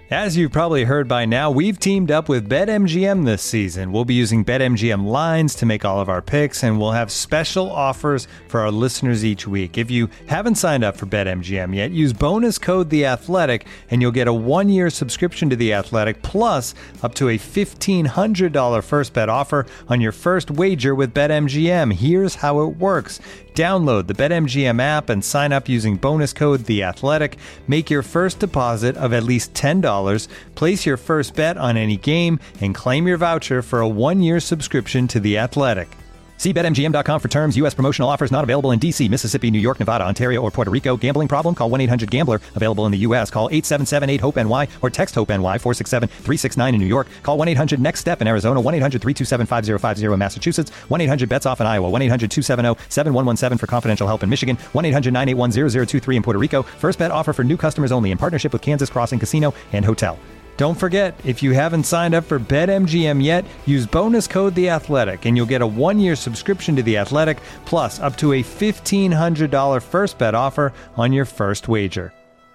As you've probably heard by now, we've teamed up with BetMGM this season. We'll be using BetMGM lines to make all of our picks, and we'll have special offers for our listeners each week. If you haven't signed up for BetMGM yet, use bonus code The Athletic, and you'll get a 1-year subscription to The Athletic, plus up to a $1,500 first bet offer on your first wager with BetMGM. Here's how it works. Download the BetMGM app and sign up using bonus code The Athletic. Make your first deposit of at least $10. Place your first bet on any game and claim your voucher for a 1-year subscription to The Athletic. See BetMGM.com for terms. U.S. promotional offers not available in D.C., Mississippi, New York, Nevada, Ontario, or Puerto Rico. Gambling problem? Call 1-800-GAMBLER. Available in the U.S. Call 877-8-HOPE-NY or text HOPE-NY 467-369 in New York. Call 1-800-NEXT-STEP in Arizona. 1-800-327-5050 in Massachusetts. 1-800-BETS-OFF in Iowa. 1-800-270-7117 for confidential help in Michigan. 1-800-981-0023 in Puerto Rico. First bet offer for new customers only in partnership with Kansas Crossing Casino and Hotel. Don't forget, if you haven't signed up for BetMGM yet, use bonus code The Athletic, and you'll get a 1-year subscription to The Athletic, plus up to a $1,500 first bet offer on your first wager.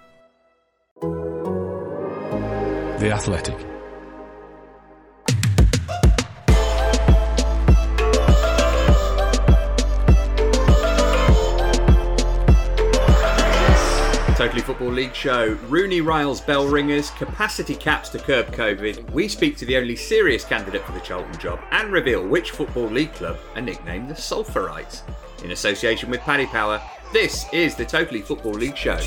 The Athletic. Totally Football League show. Rooney riles bell ringers, capacity caps to curb COVID. We speak to the only serious candidate for the Charlton job and reveal which Football League club are nicknamed the Sulphurites. In association with Paddy Power, this is the Totally Football League show.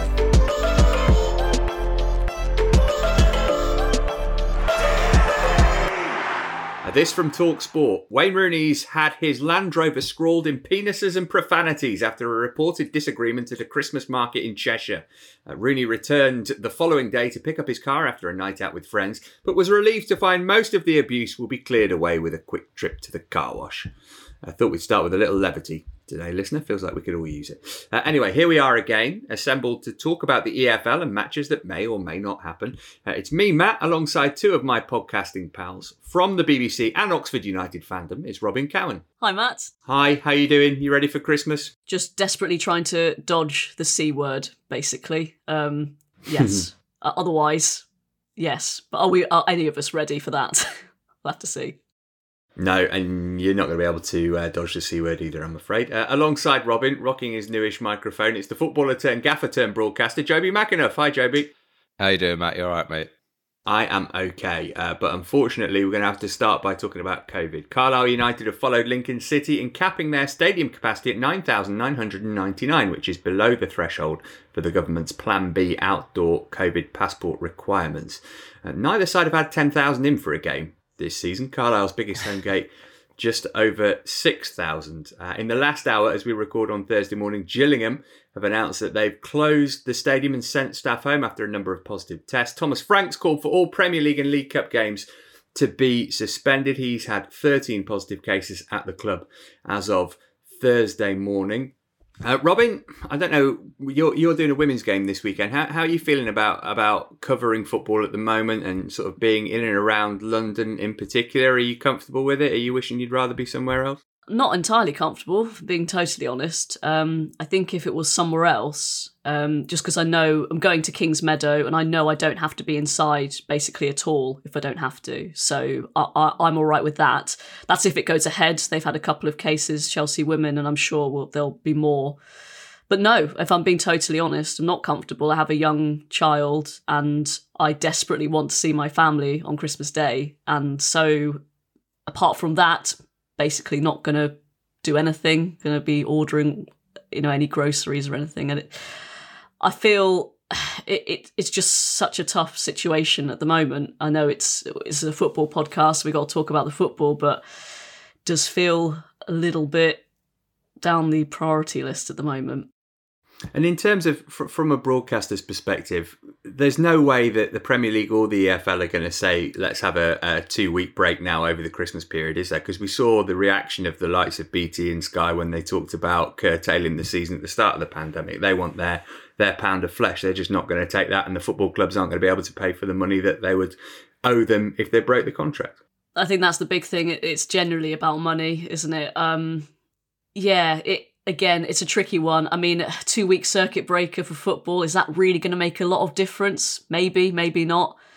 This from TalkSport. Wayne Rooney's had his Land Rover scrawled in penises and profanities after a reported disagreement at a Christmas market in Cheshire. Rooney returned the following day to pick up his car after a night out with friends, but was relieved to find most of the abuse will be cleared away with a quick trip to the car wash. I thought we'd start with a little levity today, listener. Feels like we could all use it. Anyway, here we are again, assembled to talk about the EFL and matches that may or may not happen. It's me, Matt, alongside two of my podcasting pals from the BBC and Oxford United fandom. It's Robin Cowan. Hi, Matt. Hi, how you doing? You ready for Christmas? Just desperately trying to dodge the C word, basically. Yes. Otherwise, yes. But are any of us ready for that? We'll have to see. No, and you're not going to be able to dodge the C word either, I'm afraid. Alongside Robin, rocking his newish microphone, it's the footballer turned gaffer turned broadcaster, Joby McAnuff. Hi, Joby. How you doing, Matt? You all right, mate? I am okay, but unfortunately we're going to have to start by talking about COVID. Carlisle United have followed Lincoln City in capping their stadium capacity at 9,999, which is below the threshold for the government's Plan B outdoor COVID passport requirements. Neither side have had 10,000 in for a game this season. Carlisle's biggest home gate, just over 6,000. In the last hour, as we record on Thursday morning, Gillingham have announced that they've closed the stadium and sent staff home after a number of positive tests. Thomas Franks called for all Premier League and League Cup games to be suspended. He's had 13 positive cases at the club as of Thursday morning. Robin, I don't know, you're doing a women's game this weekend. How are you feeling about covering football at the moment and sort of being in and around London in particular? Are you comfortable with it? Are you wishing you'd rather be somewhere else? Not entirely comfortable, being totally honest. I think if it was somewhere else, just because I know I'm going to Kings Meadow and I know I don't have to be inside basically at all if I don't have to. So I'm all right with that. That's if it goes ahead. They've had a couple of cases, Chelsea women, and I'm sure there'll be more. But no, if I'm being totally honest, I'm not comfortable. I have a young child and I desperately want to see my family on Christmas Day. And so apart from that, basically not going to do anything, going to be ordering, any groceries or anything. And I feel it's just such a tough situation at the moment. I know it's a football podcast, we got to talk about the football, but it does feel a little bit down the priority list at the moment. And in terms of, from a broadcaster's perspective, there's no way that the Premier League or the EFL are going to say, let's have a 2-week break now over the Christmas period, is there? Because we saw the reaction of the likes of BT and Sky when they talked about curtailing the season at the start of the pandemic. They want their pound of flesh. They're just not going to take that, and the football clubs aren't going to be able to pay for the money that they would owe them if they broke the contract. I think that's the big thing. It's generally about money, isn't it? Again, it's a tricky one. I mean, a 2-week circuit breaker for football, is that really going to make a lot of difference? Maybe, maybe not.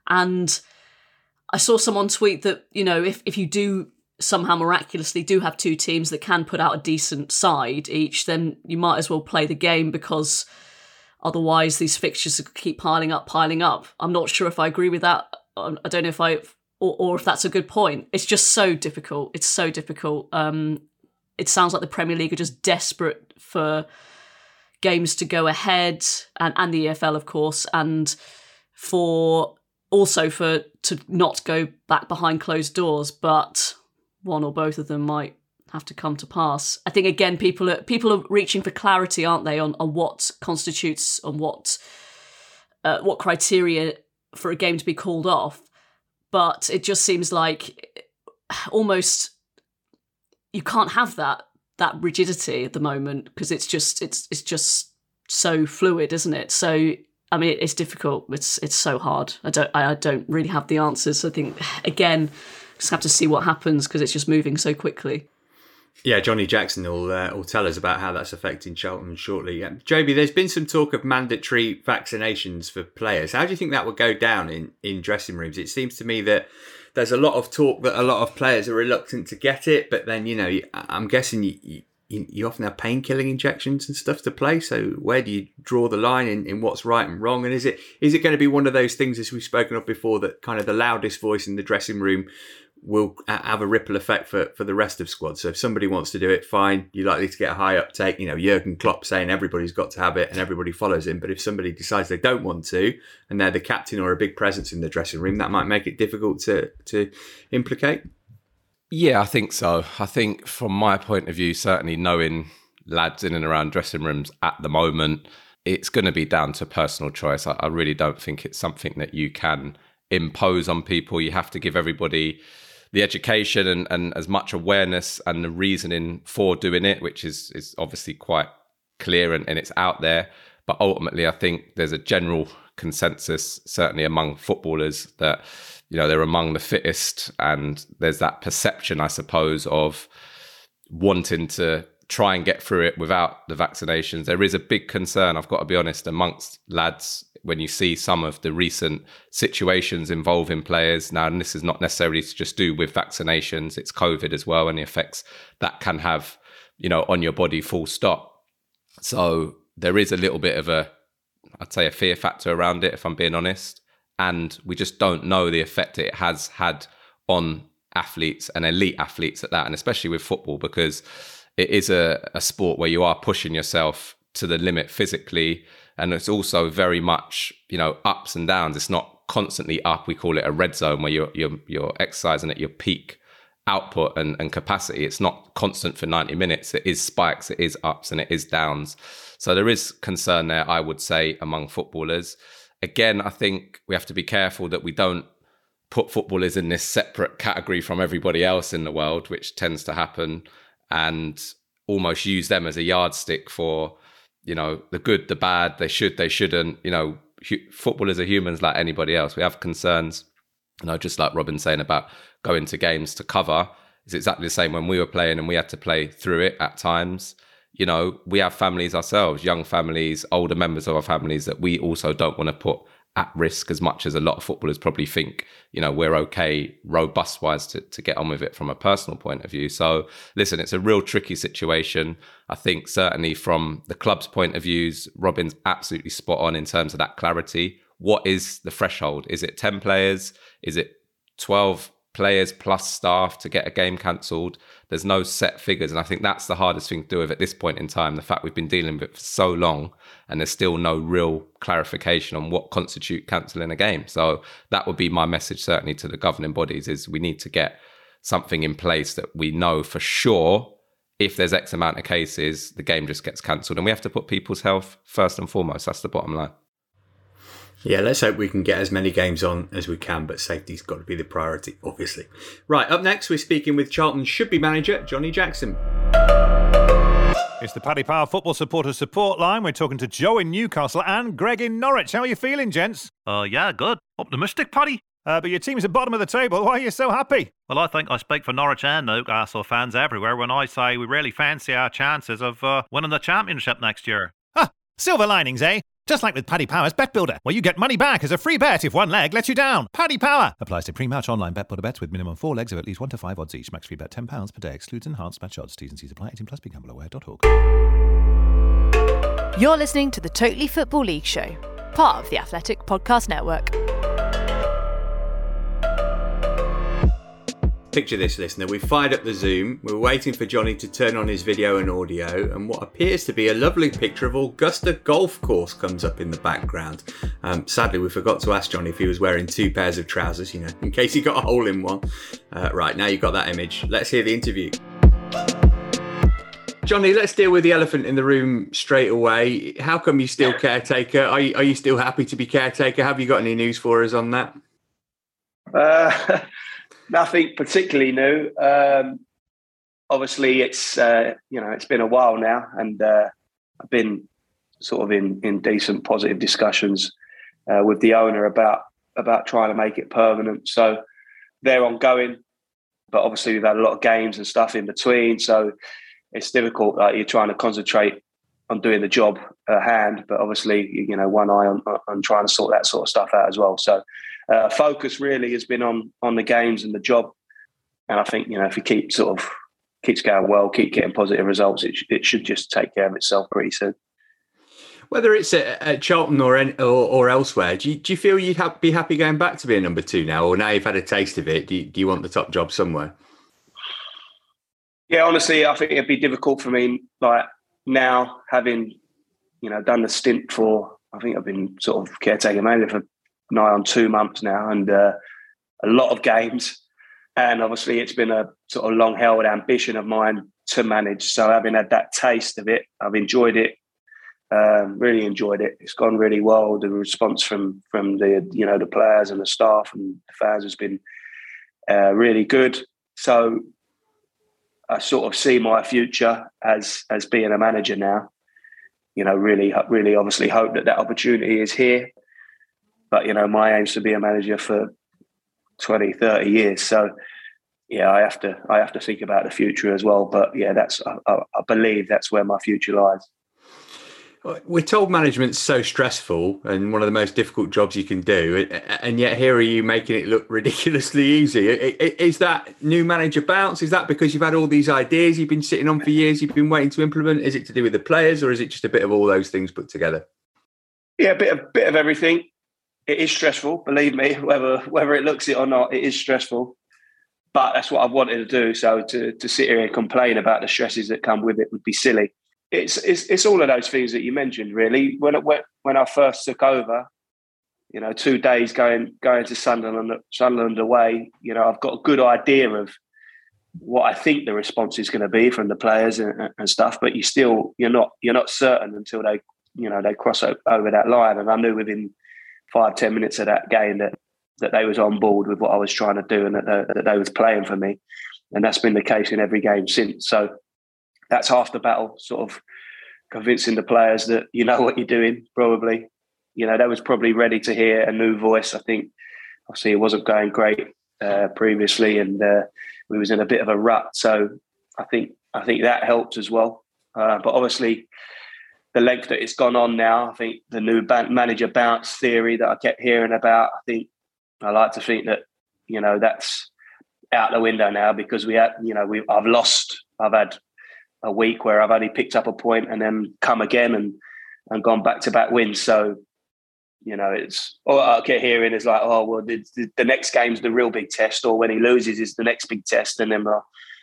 And I saw someone tweet that, if you do somehow miraculously do have two teams that can put out a decent side each, then you might as well play the game, because otherwise these fixtures keep piling up. I'm not sure if I agree with that. I don't know if or if that's a good point. It's just so difficult. It's so difficult. It sounds like the Premier League are just desperate for games to go ahead, and the EFL, of course, and to not go back behind closed doors, but one or both of them might have to come to pass. I think, again, people are reaching for clarity, aren't they, on what constitutes, on what criteria for a game to be called off. But it just seems like almost you can't have that rigidity at the moment, because it's just so fluid, isn't it? So I mean, it's difficult. It's so hard. I don't really have the answers. I think, again, just have to see what happens, because it's just moving so quickly. Yeah, Johnny Jackson will tell us about how that's affecting Charlton shortly. Joby, there's been some talk of mandatory vaccinations for players. How do you think that would go down in dressing rooms? It seems to me that there's a lot of talk that a lot of players are reluctant to get it, but then, I'm guessing you often have pain-killing injections and stuff to play. So where do you draw the line in what's right and wrong? And is it going to be one of those things, as we've spoken of before, that kind of the loudest voice in the dressing room will have a ripple effect for the rest of squad? So if somebody wants to do it, fine, you're likely to get a high uptake. Jurgen Klopp saying everybody's got to have it and everybody follows him. But if somebody decides they don't want to, and they're the captain or a big presence in the dressing room, that might make it difficult to implicate. Yeah, I think so. I think from my point of view, certainly knowing lads in and around dressing rooms at the moment, it's going to be down to personal choice. I really don't think it's something that you can impose on people. You have to give everybody the education and as much awareness and the reasoning for doing it, which is obviously quite clear and it's out there. But ultimately, I think there's a general consensus, certainly among footballers, that they're among the fittest, and there's that perception, I suppose, of wanting to try and get through it without the vaccinations. There is a big concern, I've got to be honest, amongst lads when you see some of the recent situations involving players. Now, and this is not necessarily to just do with vaccinations, it's COVID as well, and the effects that can have, on your body, full stop. So there is a little bit of I'd say a fear factor around it, if I'm being honest. And we just don't know the effect it has had on athletes and elite athletes at that, and especially with football, because it is a sport where you are pushing yourself to the limit physically, and it's also very much, ups and downs. It's not constantly up. We call it a red zone, where you're exercising at your peak output and capacity. It's not constant for 90 minutes. It is spikes, it is ups, and it is downs. So there is concern there, I would say, among footballers. Again, I think we have to be careful that we don't put footballers in this separate category from everybody else in the world, which tends to happen, and almost use them as a yardstick for, the good, the bad, they should, they shouldn't. Footballers are humans like anybody else. We have concerns, just like Robin's saying about going to games to cover. It's exactly the same when we were playing and we had to play through it at times. We have families ourselves, young families, older members of our families, that we also don't want to put at risk as much as a lot of footballers probably think, we're okay robust wise to get on with it from a personal point of view. So listen, it's a real tricky situation. I think certainly from the club's point of views, Robin's absolutely spot on in terms of that clarity. What is the threshold? Is it 10 players? Is it 12 players plus staff to get a game cancelled? There's no set figures, and I think that's the hardest thing to do with at this point in time. The fact we've been dealing with it for so long, and there's still no real clarification on what constitutes cancelling a game. So that would be my message, certainly to the governing bodies, is we need to get something in place that we know for sure, if there's X amount of cases, the game just gets cancelled, and we have to put people's health first and foremost. That's the bottom line. Yeah, let's hope we can get as many games on as we can, but safety's got to be the priority, obviously. Right, up next, we're speaking with Charlton's should-be manager, Johnny Jackson. It's the Paddy Power Football Supporters Support Line. We're talking to Joe in Newcastle and Greg in Norwich. How are you feeling, gents? Yeah, good. Optimistic, Paddy. But your team's at bottom of the table. Why are you so happy? Well, I think I speak for Norwich and Newcastle fans everywhere when I say we really fancy our chances of winning the championship next year. Ah, silver linings, eh? Just like with Paddy Power's Bet Builder, where you get money back as a free bet if one leg lets you down. Paddy Power applies to pre-match online Bet Builder bets with minimum 4 legs of at least 1 to 5 odds each. Max free bet £10 per day. Excludes enhanced match odds. T's and C's apply. 18 plus. BeGambleAware.org. You're listening to the Totally Football League Show, part of the Athletic Podcast Network. Picture this, listener. We've fired up the Zoom. We're waiting for Johnny to turn on his video and audio, and what appears to be a lovely picture of Augusta Golf Course comes up in the background. Sadly, we forgot to ask Johnny if he was wearing 2 pairs of trousers, in case he got a hole in one. Right, now you've got that image. Let's hear the interview. Johnny, let's deal with the elephant in the room straight away. How come you're still caretaker? Are you still happy to be caretaker? Have you got any news for us on that? Nothing particularly new. Obviously, it's been a while now, and I've been sort of in decent, positive discussions with the owner about trying to make it permanent. So they're ongoing, but obviously we've had a lot of games and stuff in between, so it's difficult. You're trying to concentrate on doing the job at hand, but obviously, one eye on trying to sort that sort of stuff out as well. So focus really has been on the games and the job. And I think, if you keeps going well, keep getting positive results, it should just take care of itself pretty soon. Whether it's at Charlton or elsewhere, do you feel you'd be happy going back to be a number 2 now? Or now you've had a taste of it, do you want the top job somewhere? Yeah, honestly, I think it'd be difficult for me, like now having, done the stint for, I think I've been sort of caretaker manager for nigh on 2 months now, and a lot of games. And obviously it's been a sort of long held ambition of mine to manage. So having had that taste of it, I've enjoyed it, really enjoyed it. It's gone really well. The response from the, the players and the staff and the fans has been really good. So I sort of see my future as being a manager now. Really obviously hope that opportunity is here. But, my aim is to be a manager for 20, 30 years. So, yeah, I have to think about the future as well. But, yeah, I believe that's where my future lies. We're told management's so stressful and one of the most difficult jobs you can do, and yet here are you making it look ridiculously easy. Is that new manager bounce? Is that because you've had all these ideas you've been sitting on for years, you've been waiting to implement? Is it to do with the players, or is it just a bit of all those things put together? Yeah, a bit of everything. It is stressful, believe me, whether it looks it or not, it is stressful. But that's what I've wanted to do. So to sit here and complain about the stresses that come with it would be silly. It's all of those things that you mentioned, really. When I first took over, 2 days going to Sunderland away, I've got a good idea of what I think the response is going to be from the players and stuff. But you're not certain until they cross over that line. And I knew within 5-10 minutes of that game that they was on board with what I was trying to do, and that they was playing for me. And that's been the case in every game since. So that's half the battle, sort of convincing the players that you know what you're doing, probably. They was probably ready to hear a new voice. I think, obviously, it wasn't going great previously, and we was in a bit of a rut. So I think that helped as well. But obviously, the length that it's gone on now, I think the new manager bounce theory that I kept hearing about, I like to think that, that's out the window now, because I've had a week where I've only picked up a point and then come again and gone back-to-back wins. So, it's all I kept hearing is like, oh, well, the next game's the real big test, or when he loses is the next big test. And then,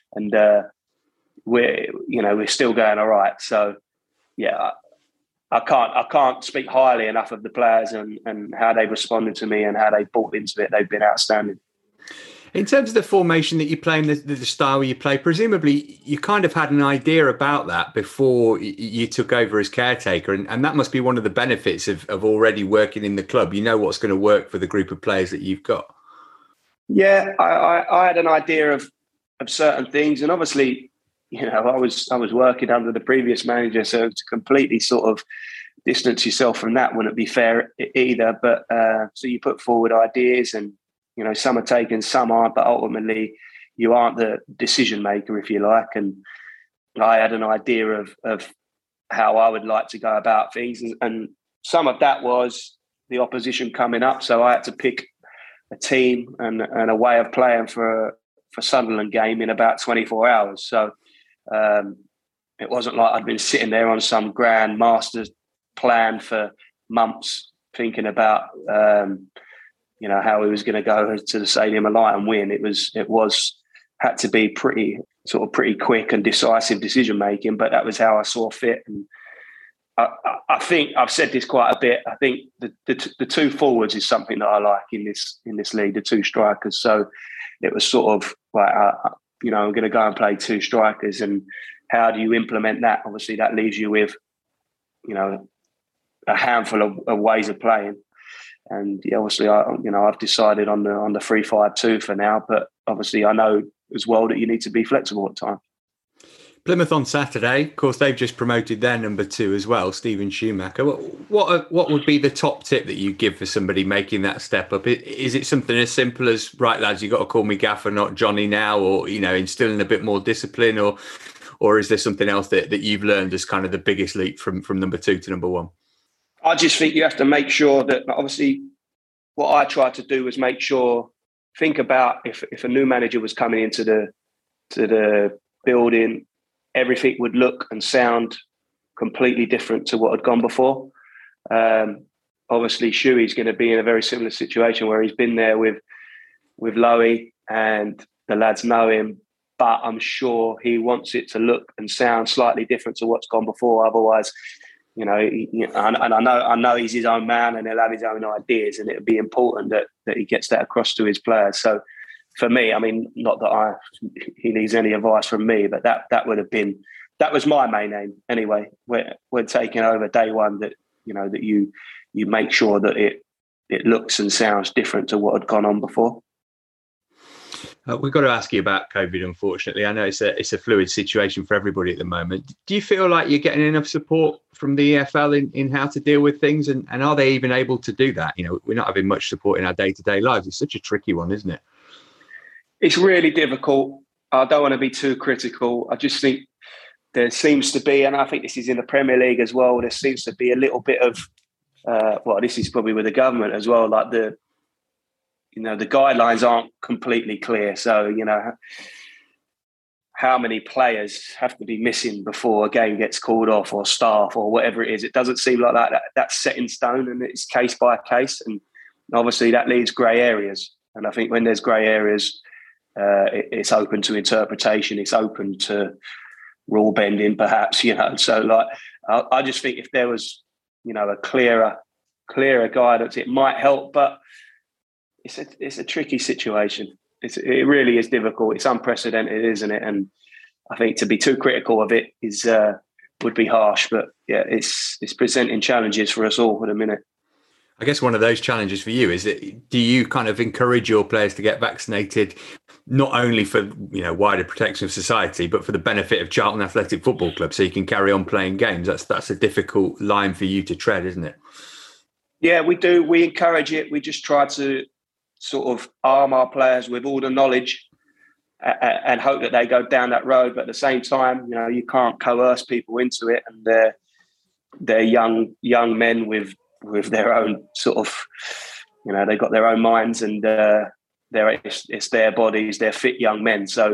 we're still going all right. So, yeah, I can't speak highly enough of the players and how they've responded to me and how they bought into it. They've been outstanding. In terms of the formation that you play and the style you play, presumably you kind of had an idea about that before you took over as caretaker, and that must be one of the benefits of already working in the club. You know what's going to work for the group of players that you've got. Yeah, I had an idea of certain things, and obviously, I was working under the previous manager, so to completely sort of distance yourself from that wouldn't be fair either. But so you put forward ideas, and some are taken, some aren't, but ultimately you aren't the decision maker, if you like. And I had an idea of how I would like to go about things, and some of that was the opposition coming up, so I had to pick a team and a way of playing for Sunderland game in about 24 hours. So it wasn't like I'd been sitting there on some grand master plan for months thinking about how he was going to go to the Stadium of Light and win. It had to be pretty quick and decisive decision making, but that was how I saw fit. And I think I've said this quite a bit. I think the two forwards is something that I like in this league, the two strikers. So it was sort of like, I'm going to go and play two strikers, and how do you implement that? Obviously, that leaves you with, a handful of ways of playing. And obviously, I've decided on the 3-5-2 for now. But obviously, I know as well that you need to be flexible at times. Plymouth on Saturday, of course, they've just promoted their number 2 as well, Stephen Schumacher. What would be the top tip that you give for somebody making that step up? Is it something as simple as, right, lads, you've got to call me Gaffer, not Johnny now, or, instilling a bit more discipline, or is there something else that you've learned as kind of the biggest leap from number 2 to number 1? I just think you have to make sure that, obviously, what I tried to do was think about if a new manager was coming into the building, everything would look and sound completely different to what had gone before. Obviously, Shuey's going to be in a very similar situation where he's been there with Lowy and the lads know him, but I'm sure he wants it to look and sound slightly different to what's gone before. Otherwise, and I know he's his own man and he'll have his own ideas, and it'll be important that he gets that across to his players. So for me, I mean, not that he needs any advice from me, but that was my main aim anyway. We're taking over day one, that you make sure that it looks and sounds different to what had gone on before. We've got to ask you about COVID, unfortunately. I know it's a fluid situation for everybody at the moment. Do you feel like you're getting enough support from the EFL in how to deal with things? And are they even able to do that? We're not having much support in our day-to-day lives. It's such a tricky one, isn't it? It's really difficult. I don't want to be too critical. I just think there seems to be, and I think this is in the Premier League as well, there seems to be a little bit of, this is probably with the government as well, like the guidelines aren't completely clear. So, how many players have to be missing before a game gets called off, or staff, or whatever it is. It doesn't seem like that's set in stone, and it's case by case. And obviously that leaves grey areas. And I think when there's grey areas, it's open to interpretation. It's open to rule bending, perhaps, So like, I just think if there was, a clearer guidance, it might help. But it's a tricky situation. It really is difficult. It's unprecedented, isn't it? And I think to be too critical of it would be harsh. But yeah, it's presenting challenges for us all at the minute. I guess one of those challenges for you is that, do you kind of encourage your players to get vaccinated, not only for wider protection of society, but for the benefit of Charlton Athletic Football Club, so you can carry on playing games? That's a difficult line for you to tread, isn't it? Yeah, we do. We encourage it. We just try to sort of arm our players with all the knowledge and hope that they go down that road. But at the same time, you can't coerce people into it, and they're young men with their own sort of, they've got their own minds, and it's their bodies. They're fit young men. So,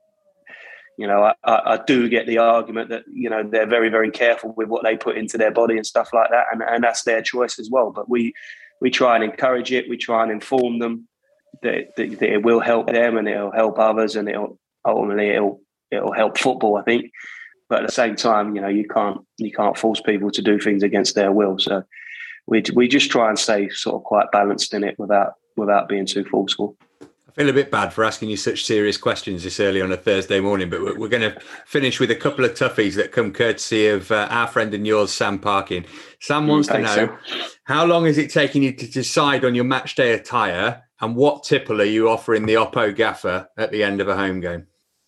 I do get the argument that, they're very, very careful with what they put into their body and stuff like that. And that's their choice as well. But we try and encourage it. We try and inform them that it will help them, and it'll help others, and it'll help football, I think. But at the same time, you can't force people to do things against their will. So we just try and stay sort of quite balanced in it without being too forceful. I feel a bit bad for asking you such serious questions this early on a Thursday morning, but we're going to finish with a couple of toughies that come courtesy of our friend and yours, Sam Parkin. Sam wants to know, how long is it taking you to decide on your match day attire, and what tipple are you offering the Oppo gaffer at the end of a home game?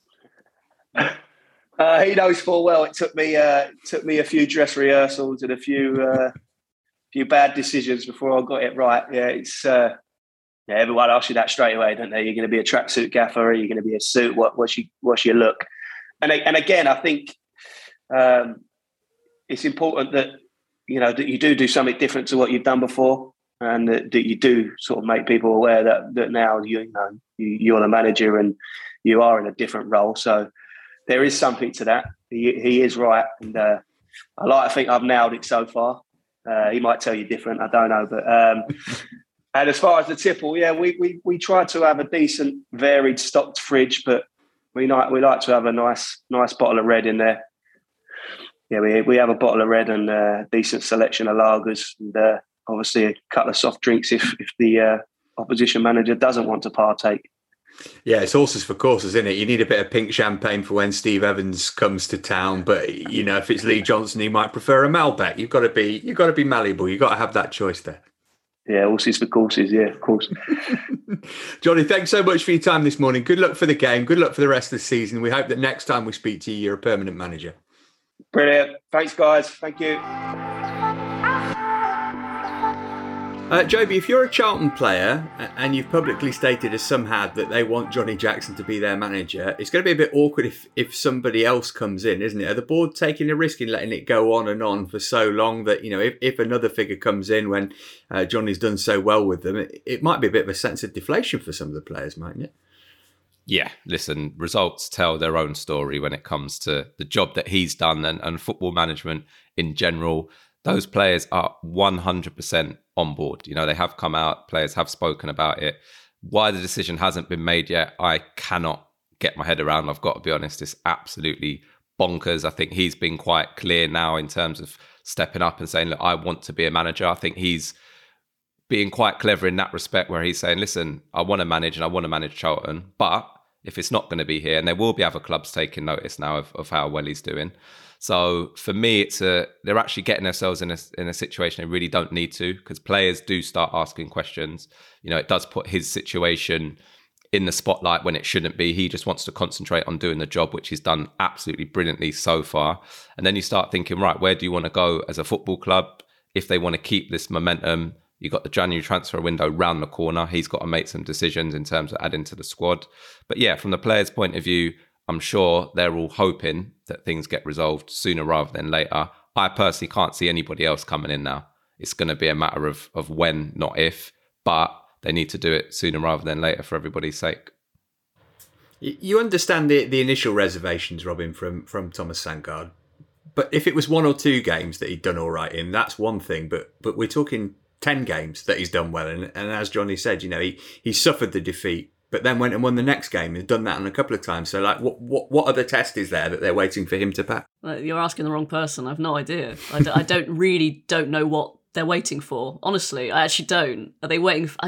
He knows full well it took me a few dress rehearsals and a few bad decisions before I got it right. Yeah, it's everyone asks you that straight away, don't they? You're going to be a tracksuit gaffer, or you're going to be a suit? What's your look? And again, I think it's important that that you do something different to what you've done before, and that you do sort of make people aware that now you're the manager and you are in a different role. So there is something to that. He is right, and I like to think I've nailed it so far. He might tell you different, I don't know. But and as far as the tipple, yeah, we try to have a decent, varied stocked fridge, but we like to have a nice bottle of red in there. Yeah, we have a bottle of red and a decent selection of lagers, and obviously a couple of soft drinks if the opposition manager doesn't want to partake. Yeah, it's horses for courses, isn't it? You need a bit of pink champagne for when Steve Evans comes to town, but if it's Lee Johnson, he might prefer a Malbec. You've got to be malleable. You've got to have that choice there. Yeah, horses for courses. Yeah, of course. Johnny, thanks so much for your time this morning. Good luck for the game. Good luck for the rest of the season. We hope that next time we speak to you, you're a permanent manager. Brilliant. Thanks, guys. Thank you. Joby, if you're a Charlton player and you've publicly stated as some had that they want Johnny Jackson to be their manager, it's going to be a bit awkward if somebody else comes in, isn't it? Are the board taking a risk in letting it go on and on for so long that, if another figure comes in when Johnny's done so well with them, it might be a bit of a sense of deflation for some of the players, mightn't it? Yeah, listen, results tell their own story when it comes to the job that he's done and football management in general. Those players are 100% on board. They have come out, players have spoken about it. Why the decision hasn't been made yet, I cannot get my head around. I've got to be honest, it's absolutely bonkers. I think he's been quite clear now in terms of stepping up and saying, look, I want to be a manager. I think he's being quite clever in that respect where he's saying, listen, I want to manage and I want to manage Charlton, but if it's not going to be here, and there will be other clubs taking notice now of how well he's doing. So for me, they're actually getting themselves in a situation they really don't need to, because players do start asking questions. It does put his situation in the spotlight when it shouldn't be. He just wants to concentrate on doing the job, which he's done absolutely brilliantly so far. And then you start thinking, right, where do you want to go as a football club? If they want to keep this momentum, you've got the January transfer window round the corner. He's got to make some decisions in terms of adding to the squad. But yeah, from the players' point of view, I'm sure they're all hoping that things get resolved sooner rather than later. I personally can't see anybody else coming in now. It's going to be a matter of when, not if, but they need to do it sooner rather than later for everybody's sake. You understand the initial reservations, Robin, from Thomas Sandgaard. But if it was 1 or 2 games that he'd done all right in, that's one thing. But we're talking 10 games that he's done well in. And as Johnny said, he suffered the defeat, but then went and won the next game. He's done that on a couple of times. So, what other test is there that they're waiting for him to pass? You're asking the wrong person. I have no idea. I don't know what they're waiting for. Honestly, I actually don't. Are they waiting for...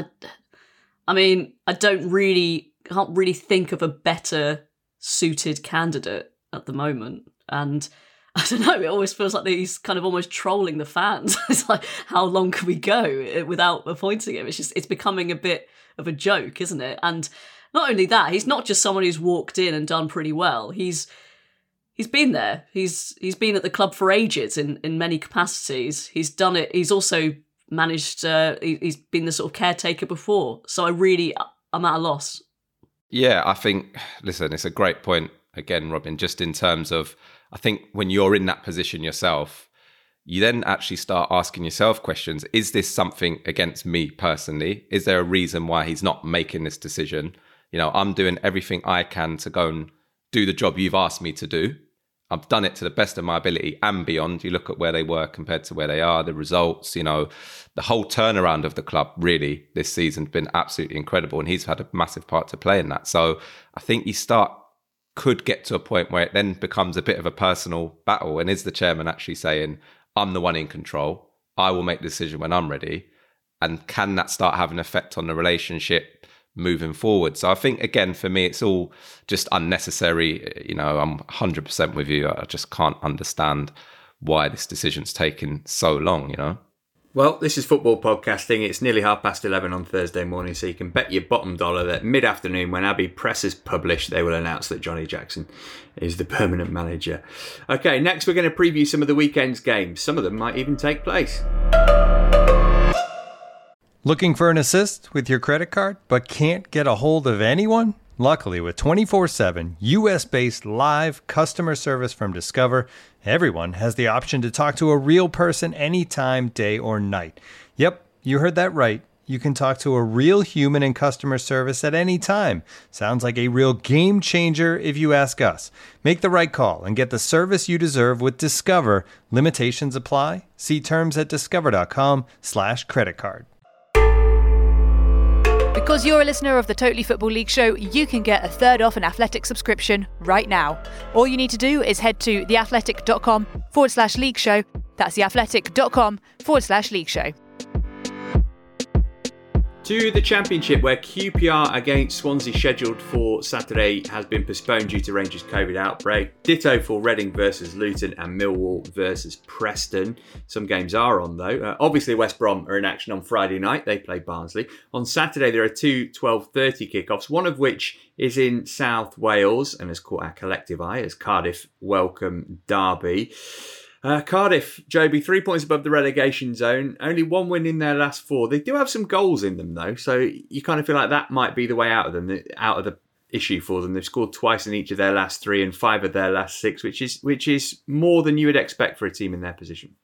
I can't really think of a better suited candidate at the moment. And I don't know, it always feels like he's kind of almost trolling the fans. It's like, how long can we go without appointing him? It's becoming a bit of a joke, isn't it? And not only that, he's not just someone who's walked in and done pretty well. He's been there. He's been at the club for ages in many capacities. He's done it. He's also managed, he's been the sort of caretaker before. So I'm at a loss. Yeah, I think, listen, it's a great point again, Robin, just in terms of, I think when you're in that position yourself, you then actually start asking yourself questions. Is this something against me personally? Is there a reason why he's not making this decision? I'm doing everything I can to go and do the job you've asked me to do. I've done it to the best of my ability and beyond. You look at where they were compared to where they are, the results, the whole turnaround of the club really this season's been absolutely incredible. And he's had a massive part to play in that. So I think could get to a point where it then becomes a bit of a personal battle. And is the chairman actually saying, I'm the one in control, I will make the decision when I'm ready? And can that start having an effect on the relationship moving forward? So I think, again, for me, it's all just unnecessary. I'm 100% with you. I just can't understand why this decision's taken so long, Well, this is football podcasting. It's nearly 11:30 on Thursday morning, so you can bet your bottom dollar that mid-afternoon, when Abbey Press is published, they will announce that Johnny Jackson is the permanent manager. Okay, next we're going to preview some of the weekend's games. Some of them might even take place. Looking for an assist with your credit card, but can't get a hold of anyone? Luckily, with 24/7 US-based live customer service from Discover, everyone has the option to talk to a real person anytime, day or night. Yep, you heard that right. You can talk to a real human in customer service at any time. Sounds like a real game changer if you ask us. Make the right call and get the service you deserve with Discover. Limitations apply. See terms at discover.com/creditcard. Because you're a listener of the Totally Football League show, you can get a third off an Athletic subscription right now. All you need to do is head to theathletic.com/league show. That's theathletic.com/league show. To the Championship, where QPR against Swansea scheduled for Saturday has been postponed due to Rangers' COVID outbreak. Ditto for Reading versus Luton and Millwall versus Preston. Some games are on though. Obviously West Brom are in action on Friday night. They play Barnsley. On Saturday there are two 12:30 kickoffs, one of which is in South Wales and has caught our collective eye as Cardiff welcome Derby. Cardiff, Joby, 3 points above the relegation zone. Only one win in their last four. They do have some goals in them, though, so you kind of feel like that might be the way out of them, out of the issue for them. They've scored twice in each of their last three and 5 of their last 6, which is more than you would expect for a team in their position.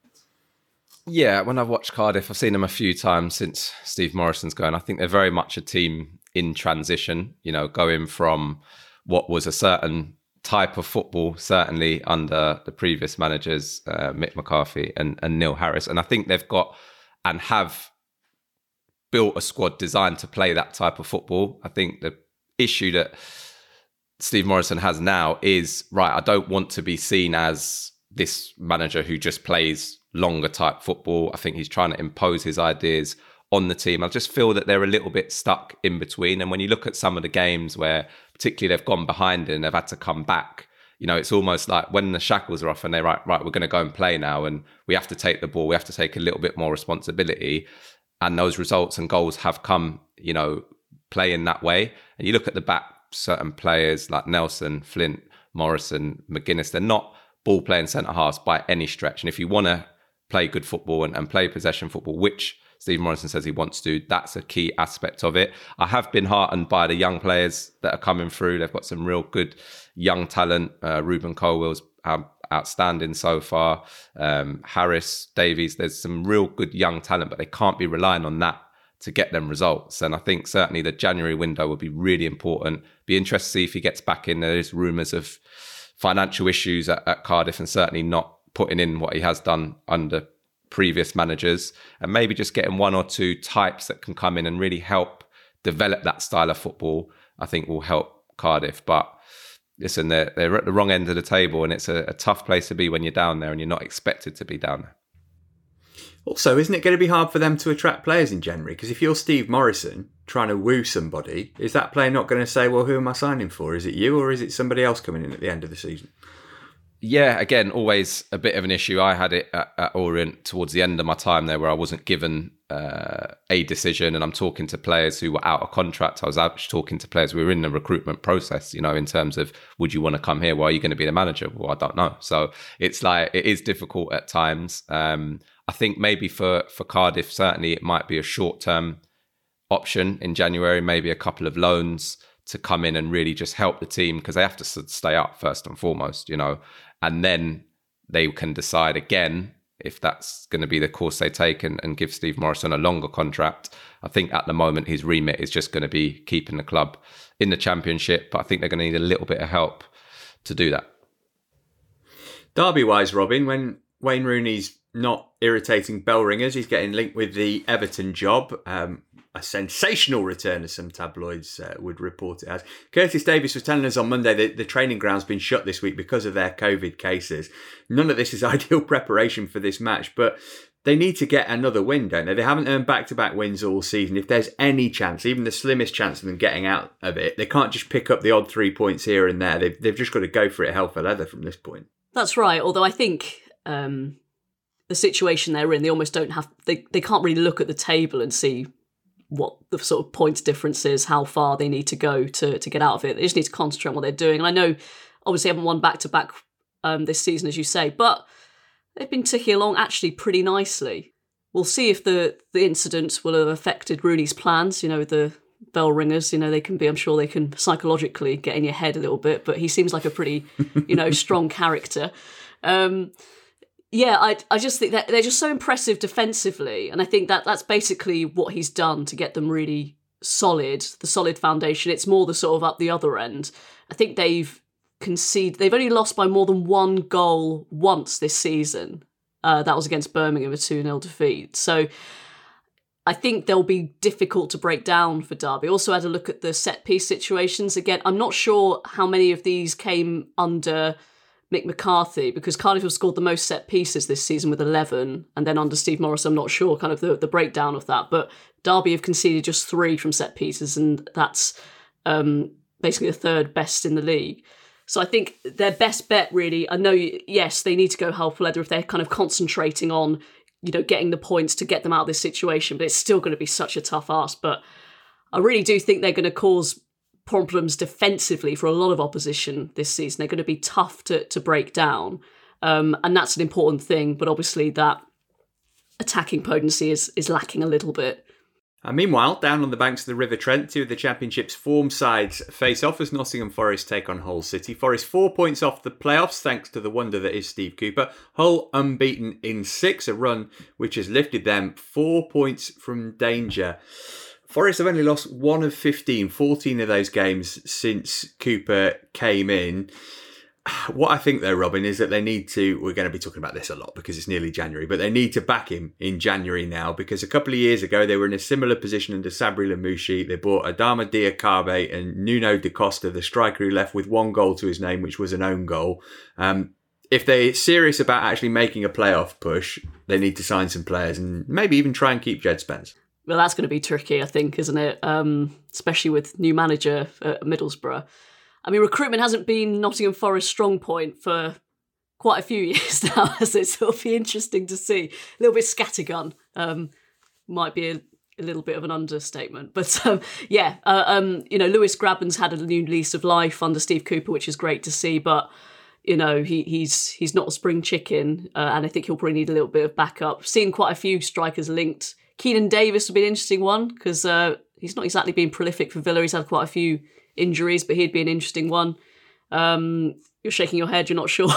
Yeah, when I've watched Cardiff, I've seen them a few times since Steve Morrison's gone. I think they're very much a team in transition, you know, going from what was a certain type of football, certainly under the previous managers, Mick McCarthy and Neil Harris. And I think they've got and have built a squad designed to play that type of football. I think the issue that Steve Morrison has now is, right, I don't want to be seen as this manager who just plays longer type football. I think he's trying to impose his ideas on the team. I just feel that they're a little bit stuck in between. And when you look at some of the games where particularly they've gone behind and they've had to come back, you know, it's almost like when the shackles are off and they're right, we're going to go and play now and we have to take the ball. We have to take a little bit more responsibility. And those results and goals have come, you know, playing that way. And you look at the back, certain players like Nelson, Flint, Morrison, McGuinness, they're not ball playing centre halves by any stretch. And if you want to play good football and play possession football, which Steve Morrison says he wants to, that's a key aspect of it. I have been heartened by the young players that are coming through. They've got some real good young talent. Ruben Colwell's outstanding so far. Harris, Davies, there's some real good young talent, but they can't be relying on that to get them results. And I think certainly the January window will be really important. Be interested to see if he gets back in. There is rumours of financial issues at Cardiff and certainly not putting in what he has done under previous managers, and maybe just getting one or two types that can come in and really help develop that style of football, I think will help Cardiff. But listen, they're at the wrong end of the table, and it's a tough place to be when you're down there and you're not expected to be down there. Also, isn't it going to be hard for them to attract players in January? Because if you're Steve Morrison trying to woo somebody, is that player not going to say, well, who am I signing for? Is it you or is it somebody else coming in at the end of the season? Yeah, again, always a bit of an issue. I had it at Orient towards the end of my time there where I wasn't given a decision, and I'm talking to players who were out of contract. I was actually talking to players who were in the recruitment process, you know, in terms of, would you want to come here? Why are you going to be the manager? Well, I don't know. So it's like, it is difficult at times. I think maybe for Cardiff, certainly it might be a short-term option in January, maybe a couple of loans to come in and really just help the team, because they have to stay up first and foremost, you know, and then they can decide again if that's going to be the course they take and give Steve Morrison a longer contract. I think at the moment his remit is just going to be keeping the club in the Championship, but I think they're going to need a little bit of help to do that. Derby-wise, Robin, when Wayne Rooney's not irritating bell ringers, he's getting linked with the Everton job. A sensational return, as some tabloids would report it as. Curtis Davies was telling us on Monday that the training ground's been shut this week because of their COVID cases. None of this is ideal preparation for this match, but they need to get another win, don't they? They haven't earned back-to-back wins all season. If there's any chance, even the slimmest chance of them getting out of it, they can't just pick up the odd 3 points here and there. They've just got to go for it hell for leather from this point. That's right, although I think the situation they're in, they almost don't have... They can't really look at the table and see what the sort of points difference is, how far they need to go to get out of it. They just need to concentrate on what they're doing. And I know, obviously, they haven't won back-to-back this season, as you say, but they've been ticking along actually pretty nicely. We'll see if the incident will have affected Rooney's plans, you know, the bell ringers. They can be, I'm sure they can psychologically get in your head a little bit, but he seems like a pretty, strong character. I just think that they're just so impressive defensively. And I think that that's basically what he's done to get them really solid, the solid foundation. It's more the sort of up the other end. I think they've only lost by more than one goal once this season. That was against Birmingham, a 2-0 defeat. So I think they'll be difficult to break down for Derby. Also had a look at the set-piece situations. Again, I'm not sure how many of these came under Mick McCarthy, because Cardiff have scored the most set-pieces this season with 11, and then under Steve Morris, I'm not sure kind of the breakdown of that. But Derby have conceded just 3 from set-pieces, and that's basically the third best in the league. So I think their best bet, really, I know, yes, they need to go hell for leather if they're kind of concentrating on, getting the points to get them out of this situation, but it's still going to be such a tough ask. But I really do think they're going to cause problems defensively for a lot of opposition this season. They're going to be tough to break down. And that's an important thing, but obviously that attacking potency is lacking a little bit. Meanwhile, down on the banks of the River Trent, 2 of the Championship's form sides face off as Nottingham Forest take on Hull City. Forest 4 points off the playoffs thanks to the wonder that is Steve Cooper. Hull unbeaten in 6, a run which has lifted them 4 points from danger. Forest have only lost 1 of 15, 14 of those games since Cooper came in. What I think though, Robin, is that they need to, we're going to be talking about this a lot because it's nearly January, but they need to back him in January now, because a couple of years ago they were in a similar position under Sabri Lamouchi. They bought Adama Diakabe and Nuno da Costa, the striker who left with 1 goal to his name, which was an own goal. If they're serious about actually making a playoff push, they need to sign some players and maybe even try and keep Jed Spence. Well, that's going to be tricky, I think, isn't it? Especially with new manager at Middlesbrough. I mean, recruitment hasn't been Nottingham Forest's strong point for quite a few years now, so it'll be interesting to see. A little bit scattergun might be a little bit of an understatement. But Lewis Grabban's had a new lease of life under Steve Cooper, which is great to see. But, he's not a spring chicken, and I think he'll probably need a little bit of backup. Seen quite a few strikers linked. Keenan Davis would be an interesting one, because he's not exactly been prolific for Villa. He's had quite a few injuries, but he'd be an interesting one. You're shaking your head, you're not sure.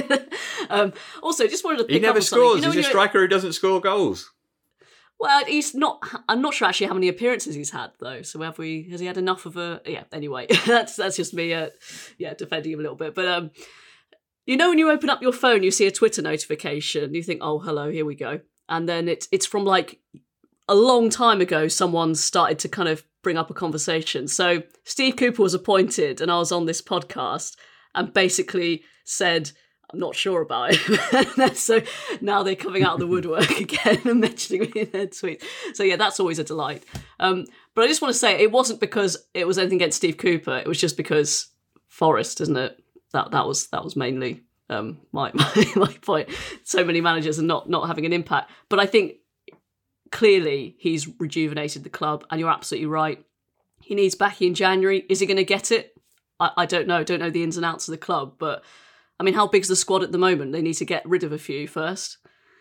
Also, just wanted to pick up on something. He never scores. He's a striker who doesn't score goals. Well, he's not. I'm not sure actually how many appearances he's had though. So has he had enough of a? Yeah. Anyway, that's just me. Defending him a little bit. But when you open up your phone, you see a Twitter notification. You think, oh, hello, here we go, and then it's from like a long time ago. Someone started to kind of bring up a conversation. So Steve Cooper was appointed, and I was on this podcast and basically said, I'm not sure about it. So now they're coming out of the woodwork again and mentioning me in their tweets. So yeah, that's always a delight. But I just want to say, it wasn't because it was anything against Steve Cooper. It was just because Forest, isn't it? That was mainly my point. So many managers and not having an impact. But I think clearly he's rejuvenated the club, and you're absolutely right. He needs backing in January. Is he going to get it? I don't know. Don't know the ins and outs of the club, but I mean, how big's the squad at the moment? They need to get rid of a few first.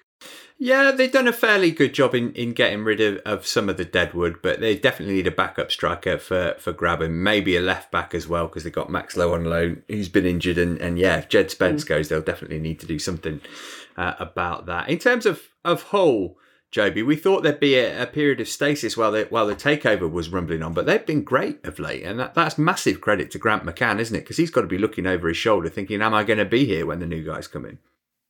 Yeah, they've done a fairly good job in getting rid of some of the deadwood, but they definitely need a backup striker for Grabban, maybe a left back as well, because they've got Max Lowe on loan, who's been injured, and if Jed Spence goes, they'll definitely need to do something about that. In terms of Hull, Joby, we thought there'd be a period of stasis while the takeover was rumbling on, but they've been great of late, and that's massive credit to Grant McCann, isn't it? Because he's got to be looking over his shoulder thinking, am I going to be here when the new guys come in?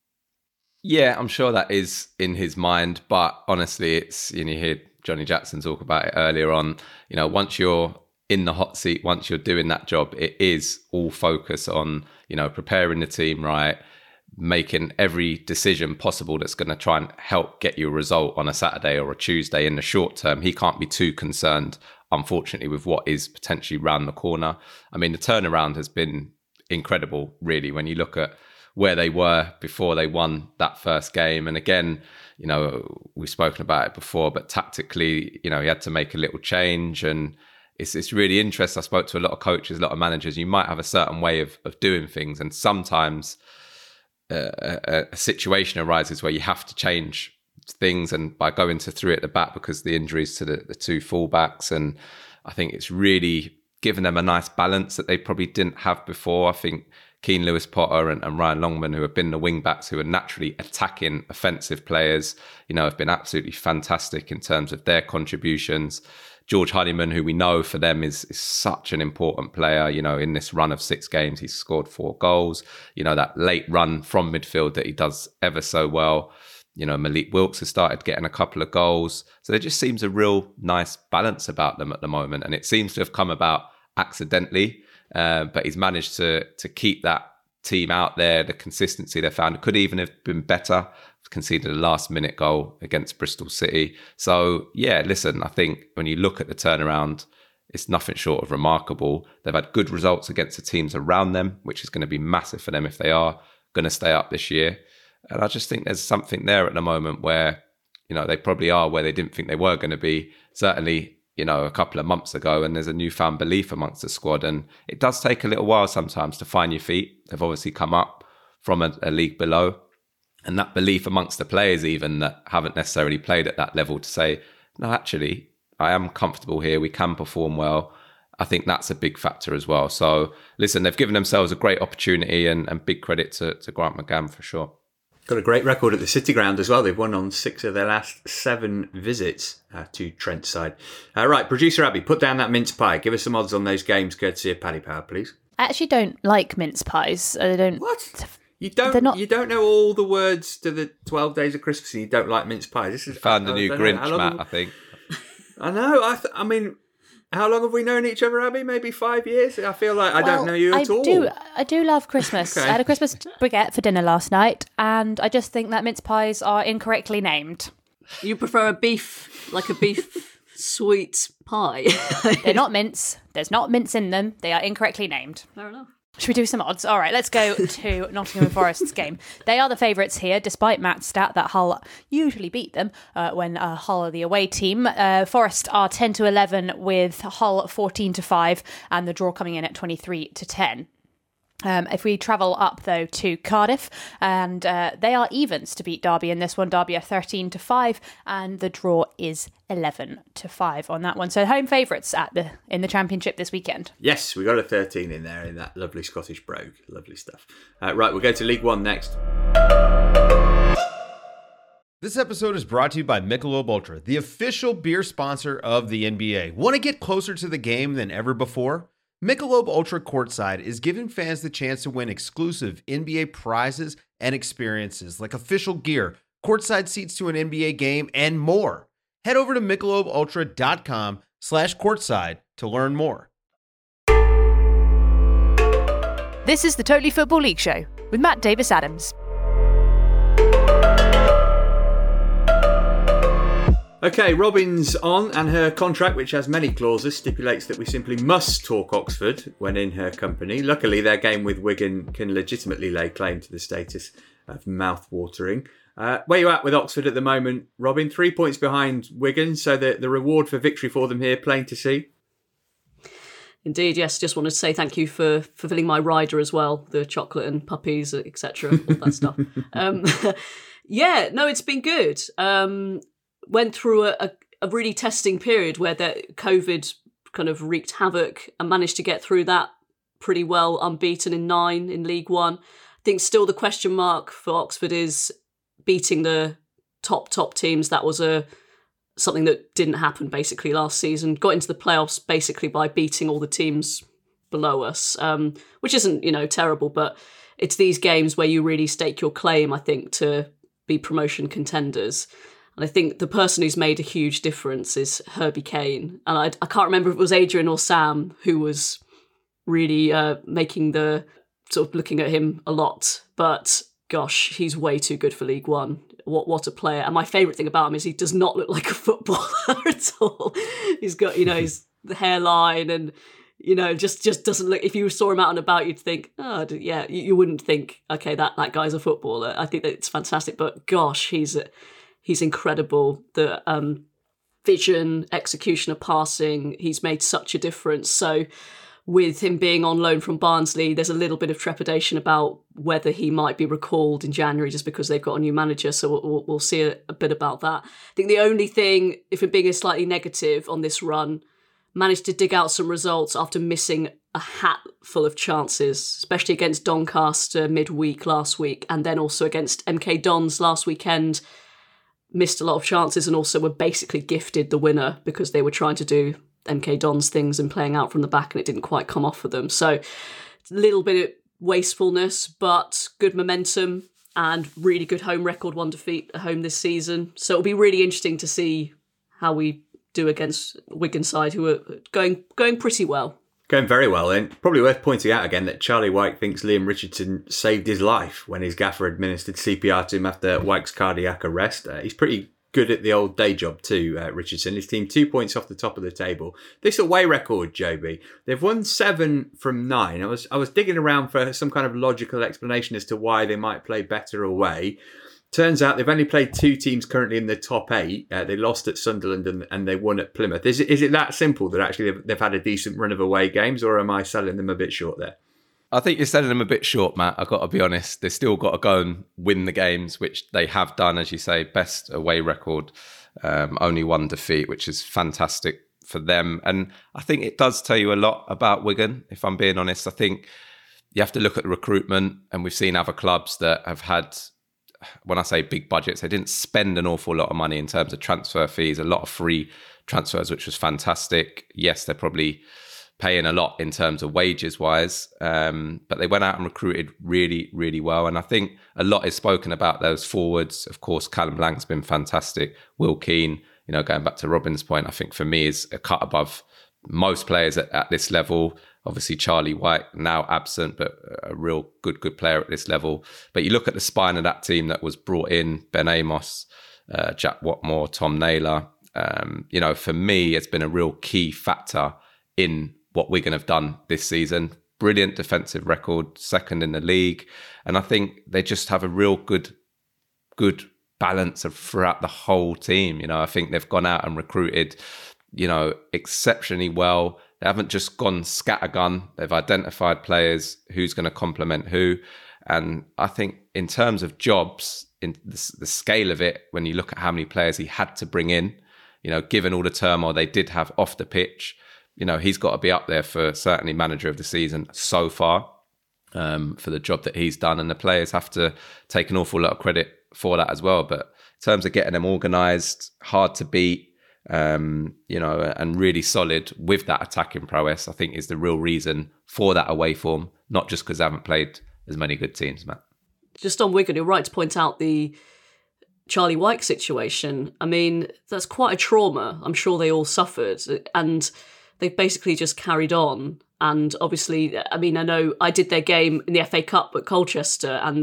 Yeah, I'm sure that is in his mind, but honestly, it's, you hear Johnny Jackson talk about it earlier on, once you're in the hot seat, once you're doing that job, it is all focus on, preparing the team right, making every decision possible that's going to try and help get you a result on a Saturday or a Tuesday in the short term. He can't be too concerned, unfortunately, with what is potentially round the corner. I mean, the turnaround has been incredible, really, when you look at where they were before they won that first game. And again, we've spoken about it before, but tactically, he had to make a little change. And it's really interesting. I spoke to a lot of coaches, a lot of managers. You might have a certain way of doing things, and sometimes a situation arises where you have to change things, and by going to 3 at the back because the injuries to the 2 fullbacks, and I think it's really given them a nice balance that they probably didn't have before. I think Keane Lewis-Potter and Ryan Longman, who have been the wing-backs who are naturally attacking offensive players, have been absolutely fantastic in terms of their contributions. George Honeyman, who we know for them is such an important player, in this run of 6 games, he's scored 4 goals. That late run from midfield that he does ever so well. Malik Wilkes has started getting a couple of goals. So there just seems a real nice balance about them at the moment. And it seems to have come about accidentally, but he's managed to keep that team out there. The consistency they found could even have been better. Conceded a last-minute goal against Bristol City. So, yeah, listen, I think when you look at the turnaround, it's nothing short of remarkable. They've had good results against the teams around them, which is going to be massive for them if they are going to stay up this year. And I just think there's something there at the moment where, they probably are where they didn't think they were going to be. Certainly, a couple of months ago, and there's a newfound belief amongst the squad. And it does take a little while sometimes to find your feet. They've obviously come up from a league below. And that belief amongst the players even that haven't necessarily played at that level to say, no, actually, I am comfortable here. We can perform well. I think that's a big factor as well. So, listen, they've given themselves a great opportunity and big credit to Grant McGann for sure. Got a great record at the City Ground as well. They've won on 6 of their last 7 visits to Trent side. Right, producer Abby, put down that mince pie. Give us some odds on those games courtesy of Paddy Power, please. I actually don't like mince pies. I don't. What? You don't know all the words to the 12 Days of Christmas and you don't like mince pies. This is found a new Grinch, Matt, I think. I know. I mean, how long have we known each other, Abby? Maybe 5 years? I feel like I don't know you at all. I do love Christmas. Okay. I had a Christmas baguette for dinner last night, and I just think that mince pies are incorrectly named. You prefer a beef sweet pie? They're not mince. There's not mince in them. They are incorrectly named. Fair enough. Should we do some odds? All right, let's go to Nottingham Forest's game. They are the favourites here, despite Matt's stat that Hull usually beat them when Hull are the away team. Forest are 10-11 with Hull 14-5 and the draw coming in at 23-10. If we travel up, though, to Cardiff, and they are evens to beat Derby in this one. Derby are 13-5, and the draw is 11-5 on that one. So home favourites in the Championship this weekend. Yes, we got a 13 in there in that lovely Scottish brogue. Lovely stuff. Right, we'll go to League One next. This episode is brought to you by Michelob Ultra, the official beer sponsor of the NBA. Want to get closer to the game than ever before? Michelob Ultra Courtside is giving fans the chance to win exclusive NBA prizes and experiences like official gear, courtside seats to an NBA game, and more. Head over to MichelobUltra.com/courtside to learn more. This is the Totally Football League Show with Matt Davis-Adams. Okay, Robin's on, and her contract, which has many clauses, stipulates that we simply must talk Oxford when in her company. Luckily, their game with Wigan can legitimately lay claim to the status of mouth-watering. Where are you at with Oxford at the moment, Robin? 3 points behind Wigan, so the reward for victory for them here, plain to see. Indeed, yes. Just wanted to say thank you for fulfilling my rider as well, the chocolate and puppies, etc., all that stuff. Yeah, no, it's been good. Went through a really testing period where the COVID kind of wreaked havoc and managed to get through that pretty well, unbeaten in 9 in League One. I think still the question mark for Oxford is beating the top teams. That was something that didn't happen basically last season. Got into the playoffs basically by beating all the teams below us, which isn't, terrible, but it's these games where you really stake your claim, I think, to be promotion contenders. And I think the person who's made a huge difference is Herbie Kane. And I can't remember if it was Adrian or Sam who was really making the sort of looking at him a lot. But gosh, he's way too good for League One. What a player. And my favourite thing about him is he does not look like a footballer at all. He's got, his the hairline and, just doesn't look, if you saw him out and about, you'd think, oh, yeah, you wouldn't think, okay, that guy's a footballer. I think that it's fantastic. But gosh, he's incredible. The vision, execution of passing, he's made such a difference. So with him being on loan from Barnsley, there's a little bit of trepidation about whether he might be recalled in January just because they've got a new manager. So we'll see a bit about that. I think the only thing, if I'm being slightly negative on this run, managed to dig out some results after missing a hat full of chances, especially against Doncaster midweek last week, and then also against MK Dons last weekend. Missed a lot of chances and also were basically gifted the winner because they were trying to do MK Dons things and playing out from the back, and it didn't quite come off for them. So it's a little bit of wastefulness, but good momentum and really good home record, 1 defeat at home this season. So it'll be really interesting to see how we do against Wigan side, who are going pretty well. Going very well, and probably worth pointing out again that Charlie Wyke thinks Liam Richardson saved his life when his gaffer administered CPR to him after Wyke's cardiac arrest. He's pretty good at the old day job too, Richardson. His team 2 points off the top of the table. This away record, Joby, they've won 7 from 9. I was digging around for some kind of logical explanation as to why they might play better away. Turns out they've only played 2 teams currently in the top 8. They lost at Sunderland and they won at Plymouth. Is it that simple that actually they've had a decent run of away games, or am I selling them a bit short there? I think you're selling them a bit short, Matt. I've got to be honest. They've still got to go and win the games, which they have done, as you say, best away record, only 1 defeat, which is fantastic for them. And I think it does tell you a lot about Wigan, if I'm being honest. I think you have to look at the recruitment, and we've seen other clubs that have had, when I say big budgets, they didn't spend an awful lot of money in terms of transfer fees, a lot of free transfers, which was fantastic. Yes, they're probably paying a lot in terms of wages wise, but they went out and recruited really, really well. And I think a lot is spoken about those forwards. Of course, Callum Blank's been fantastic. Will Keane, going back to Robin's point, I think for me is a cut above most players at this level. Obviously, Charlie Wyke now absent, but a real good player at this level. But you look at the spine of that team that was brought in: Ben Amos, Jack Watmore, Tom Naylor. For me, it's been a real key factor in what Wigan have done this season. Brilliant defensive record, 2nd in the league. And I think they just have a real good balance throughout the whole team. I think they've gone out and recruited, exceptionally well. They haven't just gone scattergun. They've identified players who's going to complement who. And I think in terms of jobs, in the scale of it, when you look at how many players he had to bring in, given all the turmoil they did have off the pitch, he's got to be up there for certainly manager of the season so far, for the job that he's done. And the players have to take an awful lot of credit for that as well. But in terms of getting them organised, hard to beat, and really solid with that attacking prowess, I think is the real reason for that away form, not just because they haven't played as many good teams, Matt. Just on Wigan, you're right to point out the Charlie Wyke situation. I mean, that's quite a trauma. I'm sure they all suffered, and they've basically just carried on. And obviously, I know I did their game in the FA Cup at Colchester, and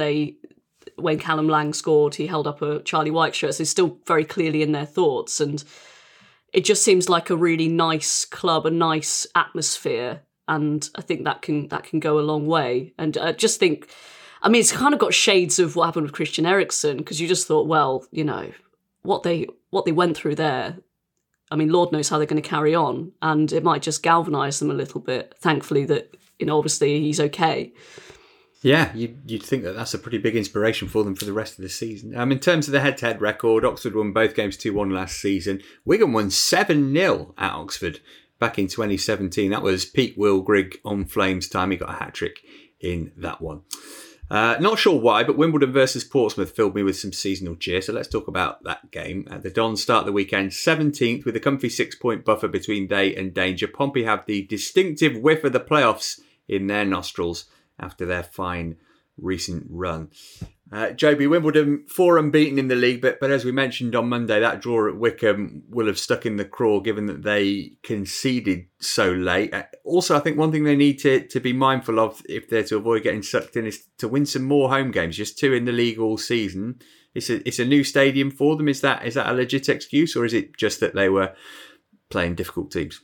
when Callum Lang scored, he held up a Charlie Wyke shirt, so it's still very clearly in their thoughts. And it just seems like a really nice club, a nice atmosphere, and I think that can go a long way. And I just think, it's kind of got shades of what happened with Christian Eriksen, because you just thought, well, what they went through there, Lord knows how they're going to carry on, and it might just galvanise them a little bit. Thankfully that, obviously he's okay. Yeah, you'd think that's a pretty big inspiration for them for the rest of the season. In terms of the head-to-head record, Oxford won both games 2-1 last season. Wigan won 7-0 at Oxford back in 2017. That was peak Will Grigg on Flames time. He got a hat-trick in that one. Not sure why, but Wimbledon versus Portsmouth filled me with some seasonal cheer. So let's talk about that game. The Dons start the weekend 17th with a comfy 6-point buffer between they and danger. Pompey have the distinctive whiff of the playoffs in their nostrils after their fine recent run. Joby, Wimbledon 4 unbeaten in the league, but as we mentioned on Monday, that draw at Wickham will have stuck in the craw given that they conceded so late. Also, I think one thing they need to be mindful of if they're to avoid getting sucked in is to win some more home games, just 2 in the league all season. It's a new stadium for them. Is that a legit excuse, or is it just that they were playing difficult teams?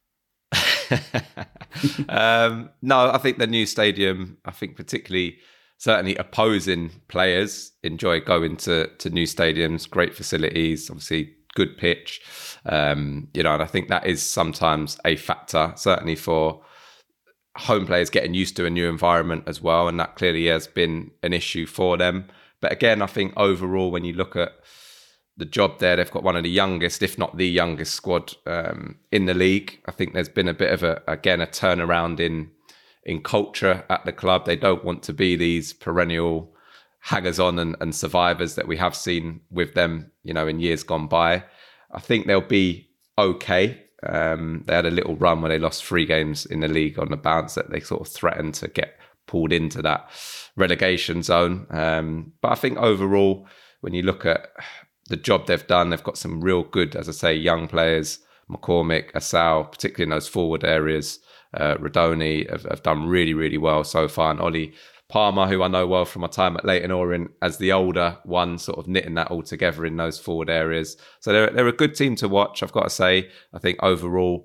No, I think the new stadium, certainly opposing players enjoy going to new stadiums, great facilities, obviously good pitch, and I think that is sometimes a factor, certainly for home players getting used to a new environment as well, and that clearly has been an issue for them. But again, I think overall, when you look at the job there. They've got one of the youngest, if not the youngest squad in the league. I think there's been a bit of a turnaround in culture at the club. They don't want to be these perennial hangers-on and survivors that we have seen with them, in years gone by. I think they'll be okay. They had a little run where they lost 3 games in the league on the bounce that they sort of threatened to get pulled into that relegation zone. But I think overall, when you look at the job they've done, they've got some real good, as I say, young players. McCormick, Asau, particularly in those forward areas. Rodoni have done really, really well so far. And Ollie Palmer, who I know well from my time at Leyton Orient, as the older one, sort of knitting that all together in those forward areas. So they're a good team to watch, I've got to say. I think overall,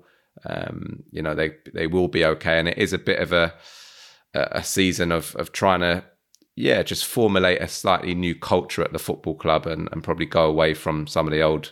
they will be okay. And it is a bit of a season of trying to, just formulate a slightly new culture at the football club and probably go away from some of the old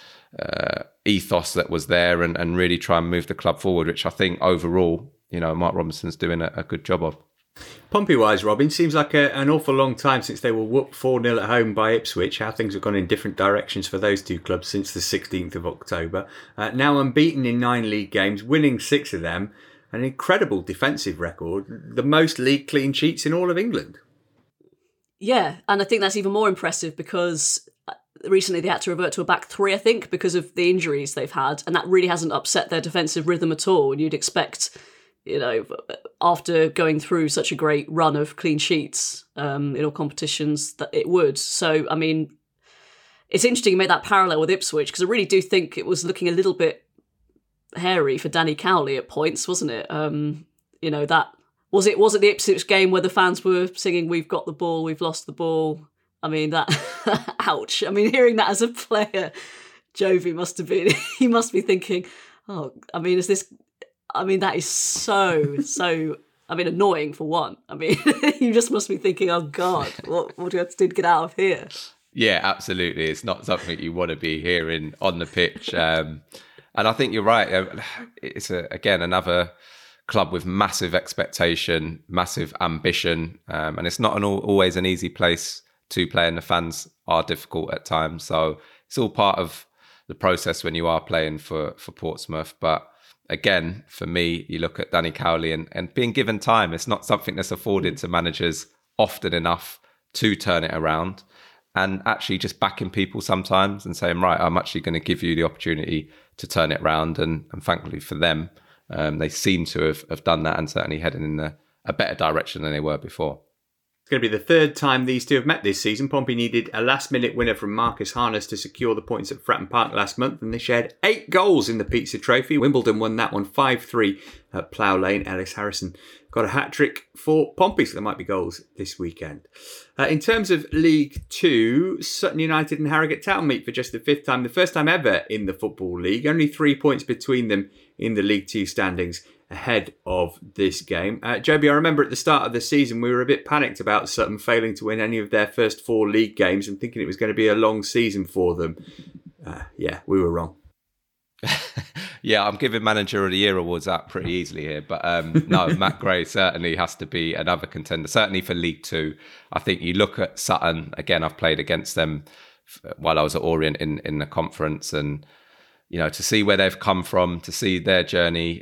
ethos that was there and really try and move the club forward, which I think overall, Mark Robinson's doing a good job of. Pompey-wise, Robin, seems like an awful long time since they were whooped 4-0 at home by Ipswich. How things have gone in different directions for those two clubs since the 16th of October. Now unbeaten in 9 league games, winning 6 of them. An incredible defensive record, the most league clean sheets in all of England. Yeah, and I think that's even more impressive because recently they had to revert to a back 3, I think, because of the injuries they've had, and that really hasn't upset their defensive rhythm at all. And you'd expect, after going through such a great run of clean sheets in all competitions, that it would. So, I mean, it's interesting you make that parallel with Ipswich, because I really do think it was looking a little bit hairy for Danny Cowley at points, wasn't it? That was it the Ipswich game where the fans were singing, "We've got the ball, we've lost the ball." I mean, that ouch. I mean, hearing that as a player, Jovi must have been, he must be thinking, oh, I mean, that is so annoying for one. I mean, you just must be thinking, oh God, what do you have to do to get out of here? Yeah, absolutely. It's not something you want to be hearing on the pitch. And I think you're right. It's, again, another club with massive expectation, massive ambition. And it's not always an easy place to play, and the fans are difficult at times. So it's all part of the process when you are playing for Portsmouth. But again, for me, you look at Danny Cowley and being given time. It's not something that's afforded to managers often enough to turn it around, and actually just backing people sometimes and saying, right, I'm actually going to give you the opportunity to turn it around. And thankfully for them, they seem to have done that, and certainly heading in a better direction than they were before. It's going to be the 3rd time these two have met this season. Pompey needed a last-minute winner from Marcus Harness to secure the points at Fratton Park last month, and they shared 8 goals in the Pizza Trophy. Wimbledon won that one 5-3 at Plough Lane. Ellis Harrison got a hat-trick for Pompey, so there might be goals this weekend. In terms of League 2, Sutton United and Harrogate Town meet for just the 5th time, the first time ever in the Football League. Only 3 points between them in the League 2 standings ahead of this game. Joby, I remember at the start of the season we were a bit panicked about Sutton failing to win any of their first 4 league games and thinking it was going to be a long season for them. Yeah, we were wrong. Yeah, I'm giving Manager of the Year awards out pretty easily here. But no, Matt Gray certainly has to be another contender, certainly for League 2. I think you look at Sutton, again, I've played against them while I was at Orient in the conference, and to see where they've come from, to see their journey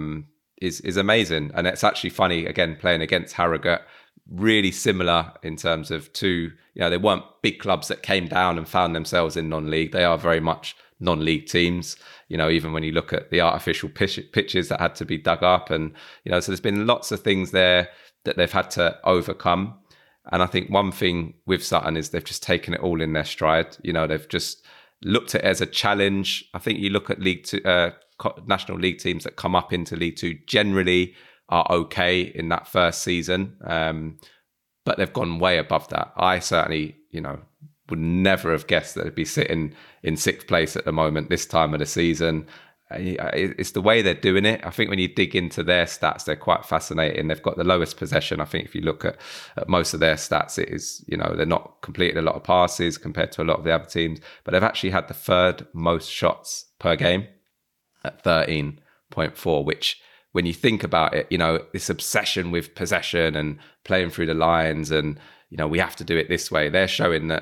is amazing. And it's actually funny, again, playing against Harrogate, really similar in terms of they weren't big clubs that came down and found themselves in non-league. They are very much non-league teams, even when you look at the artificial pitches that had to be dug up. And, so there's been lots of things there that they've had to overcome. And I think one thing with Sutton is they've just taken it all in their stride. They've just looked at it as a challenge. I think you look at League 2, National League teams that come up into League 2 generally are okay in that first season, but they've gone way above that. I certainly, would never have guessed that they'd be sitting in 6th place at the moment this time of the season. It's the way they're doing it. I think when you dig into their stats, they're quite fascinating. They've got the lowest possession. I think if you look at most of their stats, it is, they're not completing a lot of passes compared to a lot of the other teams, but they've actually had the 3rd most shots per game at 13.4, which when you think about it, this obsession with possession and playing through the lines and, we have to do it this way. They're showing that,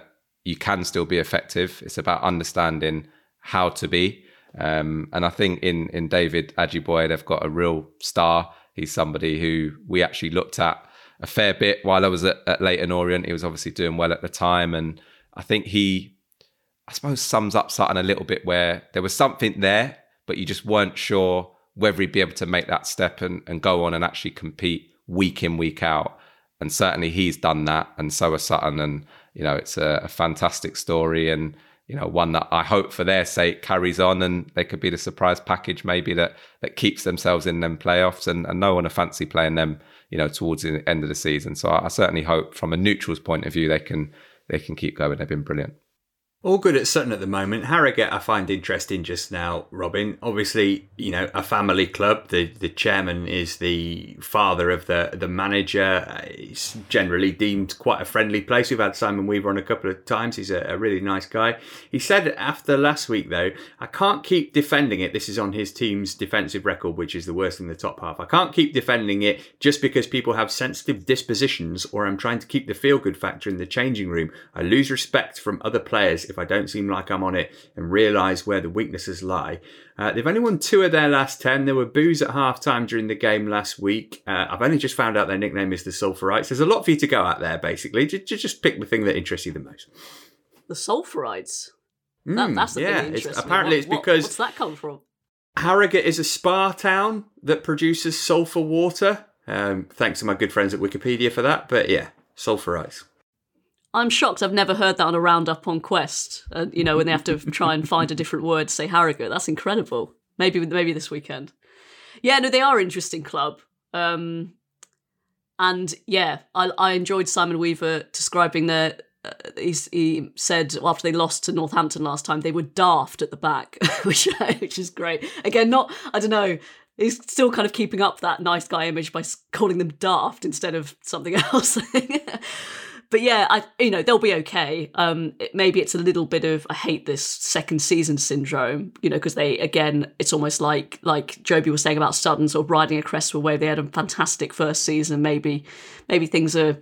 you can still be effective. It's about understanding how to be. And I think in David Ajiboye, they've got a real star. He's somebody who we actually looked at a fair bit while I was at Leyton Orient. He was obviously doing well at the time. And I think he, I suppose, sums up Sutton a little bit where there was something there, but you just weren't sure whether he'd be able to make that step and go on and actually compete week in, week out. And certainly he's done that, and so has Sutton. And, it's a fantastic story, and, one that I hope for their sake carries on, and they could be the surprise package maybe that keeps themselves in them playoffs, and no one will fancy playing them, towards the end of the season. So I certainly hope from a neutral's point of view, they can keep going. They've been brilliant. All good at Sutton at the moment. Harrogate I find interesting just now, Robin. Obviously, a family club. The chairman is the father of the manager. It's generally deemed quite a friendly place. We've had Simon Weaver on a couple of times. He's a really nice guy. He said after last week, though, I can't keep defending it. This is on his team's defensive record, which is the worst in the top half. I can't keep defending it just because people have sensitive dispositions, or I'm trying to keep the feel-good factor in the changing room. I lose respect from other players if I don't seem like I'm on it and realise where the weaknesses lie. They've only won 2 of their last 10. There were boos at half-time during the game last week. I've only just found out their nickname is the Sulphurites. There's a lot for you to go at there, basically. Just pick the thing that interests you the most. The Sulphurites? That's the thing that interests me. Apparently it's because... What's that come from? Harrogate is a spa town that produces sulphur water. Thanks to my good friends at Wikipedia for that. But yeah, Sulphurites. I'm shocked I've never heard that on a roundup on Quest. When they have to try and find a different word to say Harrogate. That's incredible. Maybe this weekend. Yeah, no, they are an interesting club. And yeah, I enjoyed Simon Weaver describing their... he said after they lost to Northampton last time, they were daft at the back, which is great. Again, I don't know, he's still kind of keeping up that nice guy image by calling them daft instead of something else. But yeah, they'll be okay. Maybe it's a little bit of, I hate this second season syndrome, because it's almost like Joby was saying about Sutton, sort of riding a crest of a wave. They had a fantastic first season. Maybe things are,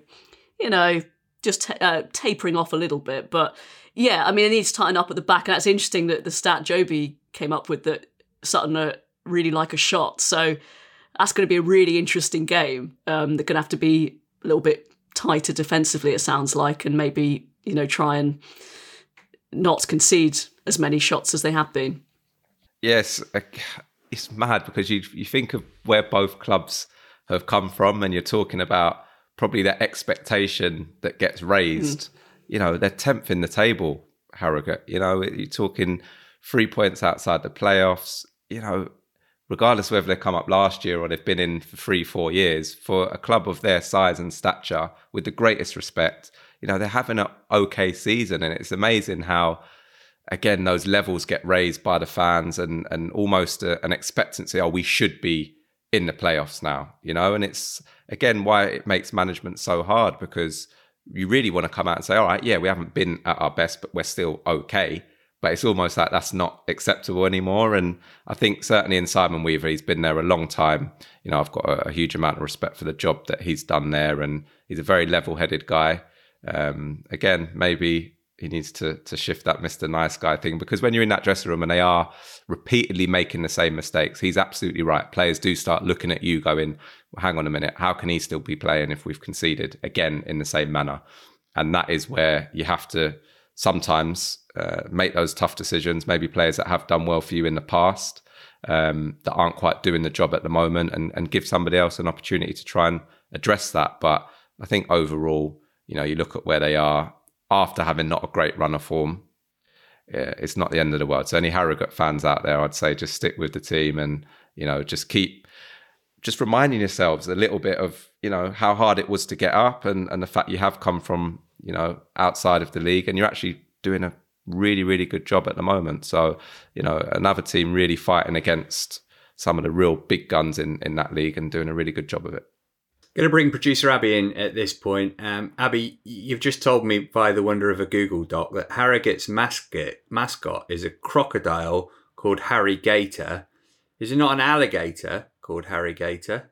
just tapering off a little bit. But yeah, it needs to tighten up at the back. And that's interesting that the stat Joby came up with, that Sutton are really like a shot. So that's going to be a really interesting game. They're going to have to be a little bit tighter defensively, it sounds like, and maybe, try and not concede as many shots as they have been. Yes, it's mad because you think of where both clubs have come from, and you're talking about probably that expectation that gets raised. They're 10th in the table, Harrogate. You're talking 3 points outside the playoffs. Regardless of whether they come up last year or they've been in for 3-4 years, for a club of their size and stature, with the greatest respect, they're having an okay season. And it's amazing how, again, those levels get raised by the fans and almost an expectancy, we should be in the playoffs now, and it's, again, why it makes management so hard, because you really want to come out and say, all right, yeah, we haven't been at our best, but we're still okay. But it's almost like that's not acceptable anymore. And I think certainly in Simon Weaver, he's been there a long time. I've got a huge amount of respect for the job that he's done there. And he's a very level-headed guy. Again, maybe he needs to shift that Mr. Nice Guy thing, because when you're in that dressing room and they are repeatedly making the same mistakes, he's absolutely right. Players do start looking at you going, well, hang on a minute, how can he still be playing if we've conceded again in the same manner? And that is where you have to sometimes make those tough decisions. Maybe players that have done well for you in the past that aren't quite doing the job at the moment, and give somebody else an opportunity to try and address that. But I think overall, you look at where they are after having not a great run of form, it's not the end of the world. So any Harrogate fans out there, I'd say just stick with the team and, just reminding yourselves a little bit of, how hard it was to get up and the fact you have come from, outside of the league, and you're actually doing a really, really good job at the moment. So, another team really fighting against some of the real big guns in that league and doing a really good job of it. Going to bring producer Abby in at this point. Abby, you've just told me by the wonder of a Google Doc that Harrogate's mascot is a crocodile called Harry Gator. Is it not an alligator called Harry Gator?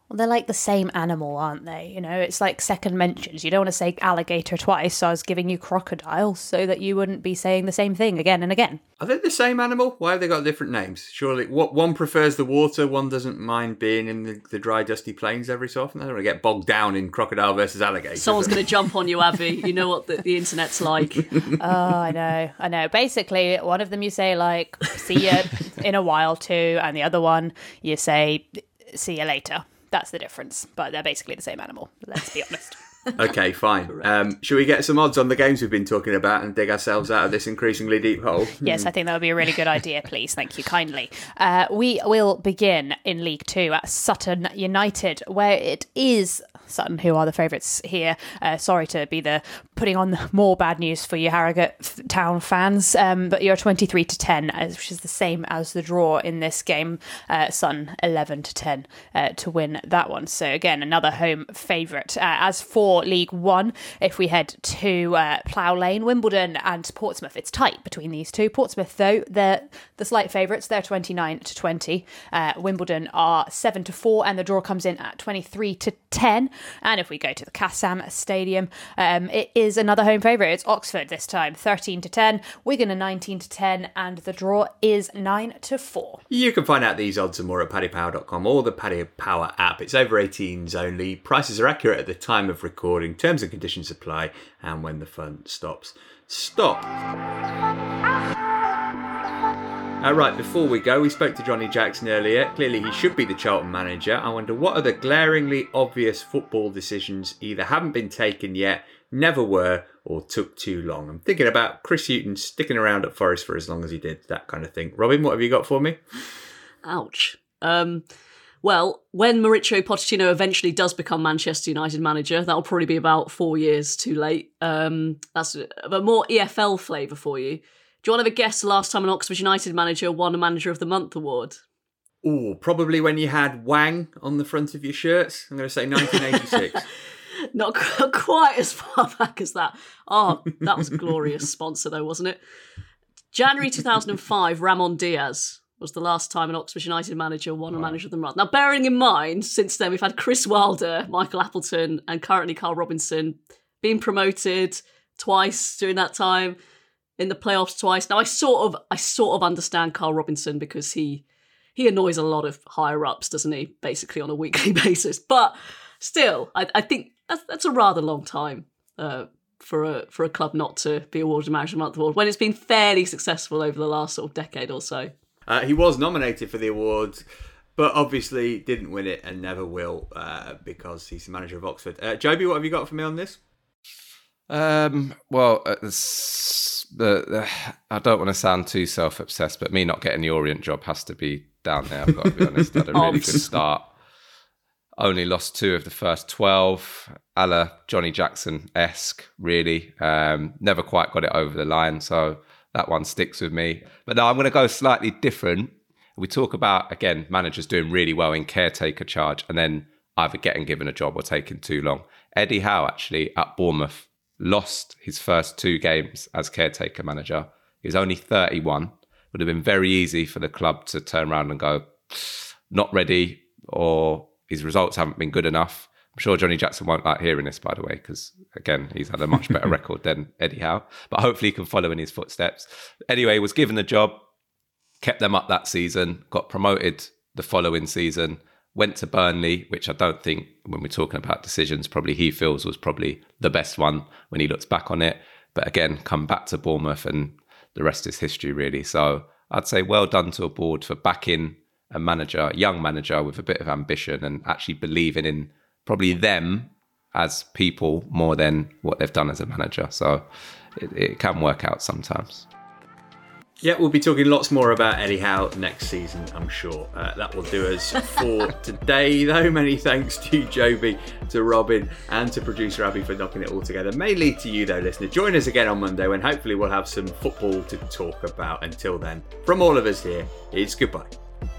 Well, they're like the same animal, aren't they? You know, it's like second mentions. You don't want to say alligator twice, so I was giving you crocodile so that you wouldn't be saying the same thing again and again. Are they the same animal? Why have they got different names? Surely one prefers the water, one doesn't mind being in the dry, dusty plains every so often. I don't want to get bogged down in crocodile versus alligator. Someone's going to jump on you, Abby. You know what the internet's like. Oh, I know. Basically, one of them you say, like, see you in a while too, and the other one you say, see you later. That's the difference, but they're basically the same animal, let's be honest. Okay, fine. Should we get some odds on the games we've been talking about and dig ourselves out of this increasingly deep hole? Yes, I think that would be a really good idea, please. Thank you kindly. We will begin in League 2 at Sutton United, where it is Sutton who are the favourites here. Sorry to be putting on more bad news for you Harrogate Town fans, but you're 23-10, which is the same as the draw in this game. Sutton 11-10 to win that one. So again, another home favourite. As for League 1, if we head to Plough Lane, Wimbledon and Portsmouth, it's tight between these two. Portsmouth, though, they're the slight favourites. They're 29-20. Wimbledon are 7-4, and the draw comes in at 23-10. And if we go to the Kassam Stadium, it is another home favourite. It's Oxford this time, 13-10. Wigan are 19-10, and the draw is 9-4. You can find out these odds and more at paddypower.com or the Paddy Power app. It's over 18s only. Prices are accurate at the time of recording. Terms and conditions apply, and when the fun stops. Stop. Right, before we go, we spoke to Johnny Jackson earlier. Clearly he should be the Charlton manager. I wonder what are the glaringly obvious football decisions either haven't been taken yet, never were, or took too long. I'm thinking about Chris Hughton sticking around at Forest for as long as he did, that kind of thing. Robin, what have you got for me? Ouch. Well, when Mauricio Pochettino eventually does become Manchester United manager, that'll probably be about 4 years too late. That's a more EFL flavour for you. Do you want to have a guess the last time an Oxford United manager won a Manager of the Month award? Oh, probably when you had Wang on the front of your shirts. I'm going to say 1986. Not quite as far back as that. Oh, that was a glorious sponsor though, wasn't it? January 2005, Ramon Diaz was the last time an Oxford United manager won a Manager of the Month. Now, bearing in mind, since then we've had Chris Wilder, Michael Appleton, and currently Carl Robinson being promoted twice during that time, in the playoffs twice. Now, I sort of understand Carl Robinson because he annoys a lot of higher ups, doesn't he? Basically on a weekly basis. But still, I think that's a rather long time for a club not to be awarded a Manager of the Month award when it's been fairly successful over the last sort of decade or so. He was nominated for the award, but obviously didn't win it and never will because he's the manager of Oxford. Joby, what have you got for me on this? Well, I don't want to sound too self-obsessed, but me not getting the Orient job has to be down there. I've got to be honest. I had a really good start. Only lost 2 of the first 12. A la Johnny Jackson-esque, really. Never quite got it over the line, so that one sticks with me. But now I'm going to go slightly different. We talk about, again, managers doing really well in caretaker charge and then either getting given a job or taking too long. Eddie Howe, actually, at Bournemouth, lost his first 2 games as caretaker manager. He was only 31. Would have been very easy for the club to turn around and go, not ready, or his results haven't been good enough. I'm sure Johnny Jackson won't like hearing this, by the way, because, again, he's had a much better record than Eddie Howe. But hopefully he can follow in his footsteps. Anyway, was given the job, kept them up that season, got promoted the following season, went to Burnley, which I don't think, when we're talking about decisions, probably he feels was probably the best one when he looks back on it. But again, come back to Bournemouth and the rest is history, really. So I'd say well done to a board for backing a manager, a young manager with a bit of ambition and actually believing in probably them as people more than what they've done as a manager. So it can work out sometimes. Yeah, we'll be talking lots more about Eddie Howe next season, I'm sure. That will do us for today, though. Many thanks to Joby, to Robin, and to producer Abby for knocking it all together. Mainly to you, though, listener. Join us again on Monday when hopefully we'll have some football to talk about. Until then, from all of us here, it's goodbye.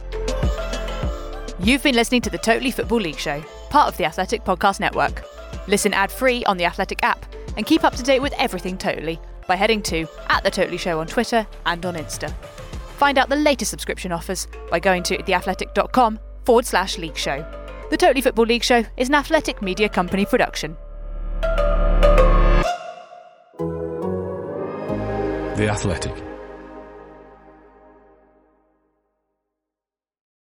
You've been listening to the Totally Football League Show, part of the Athletic Podcast Network. Listen ad-free on the Athletic app and keep up to date with everything Totally by heading to @TheTotallyShow on Twitter and on Insta. Find out the latest subscription offers by going to theathletic.com/league show. The Totally Football League Show is an Athletic Media Company production. The Athletic.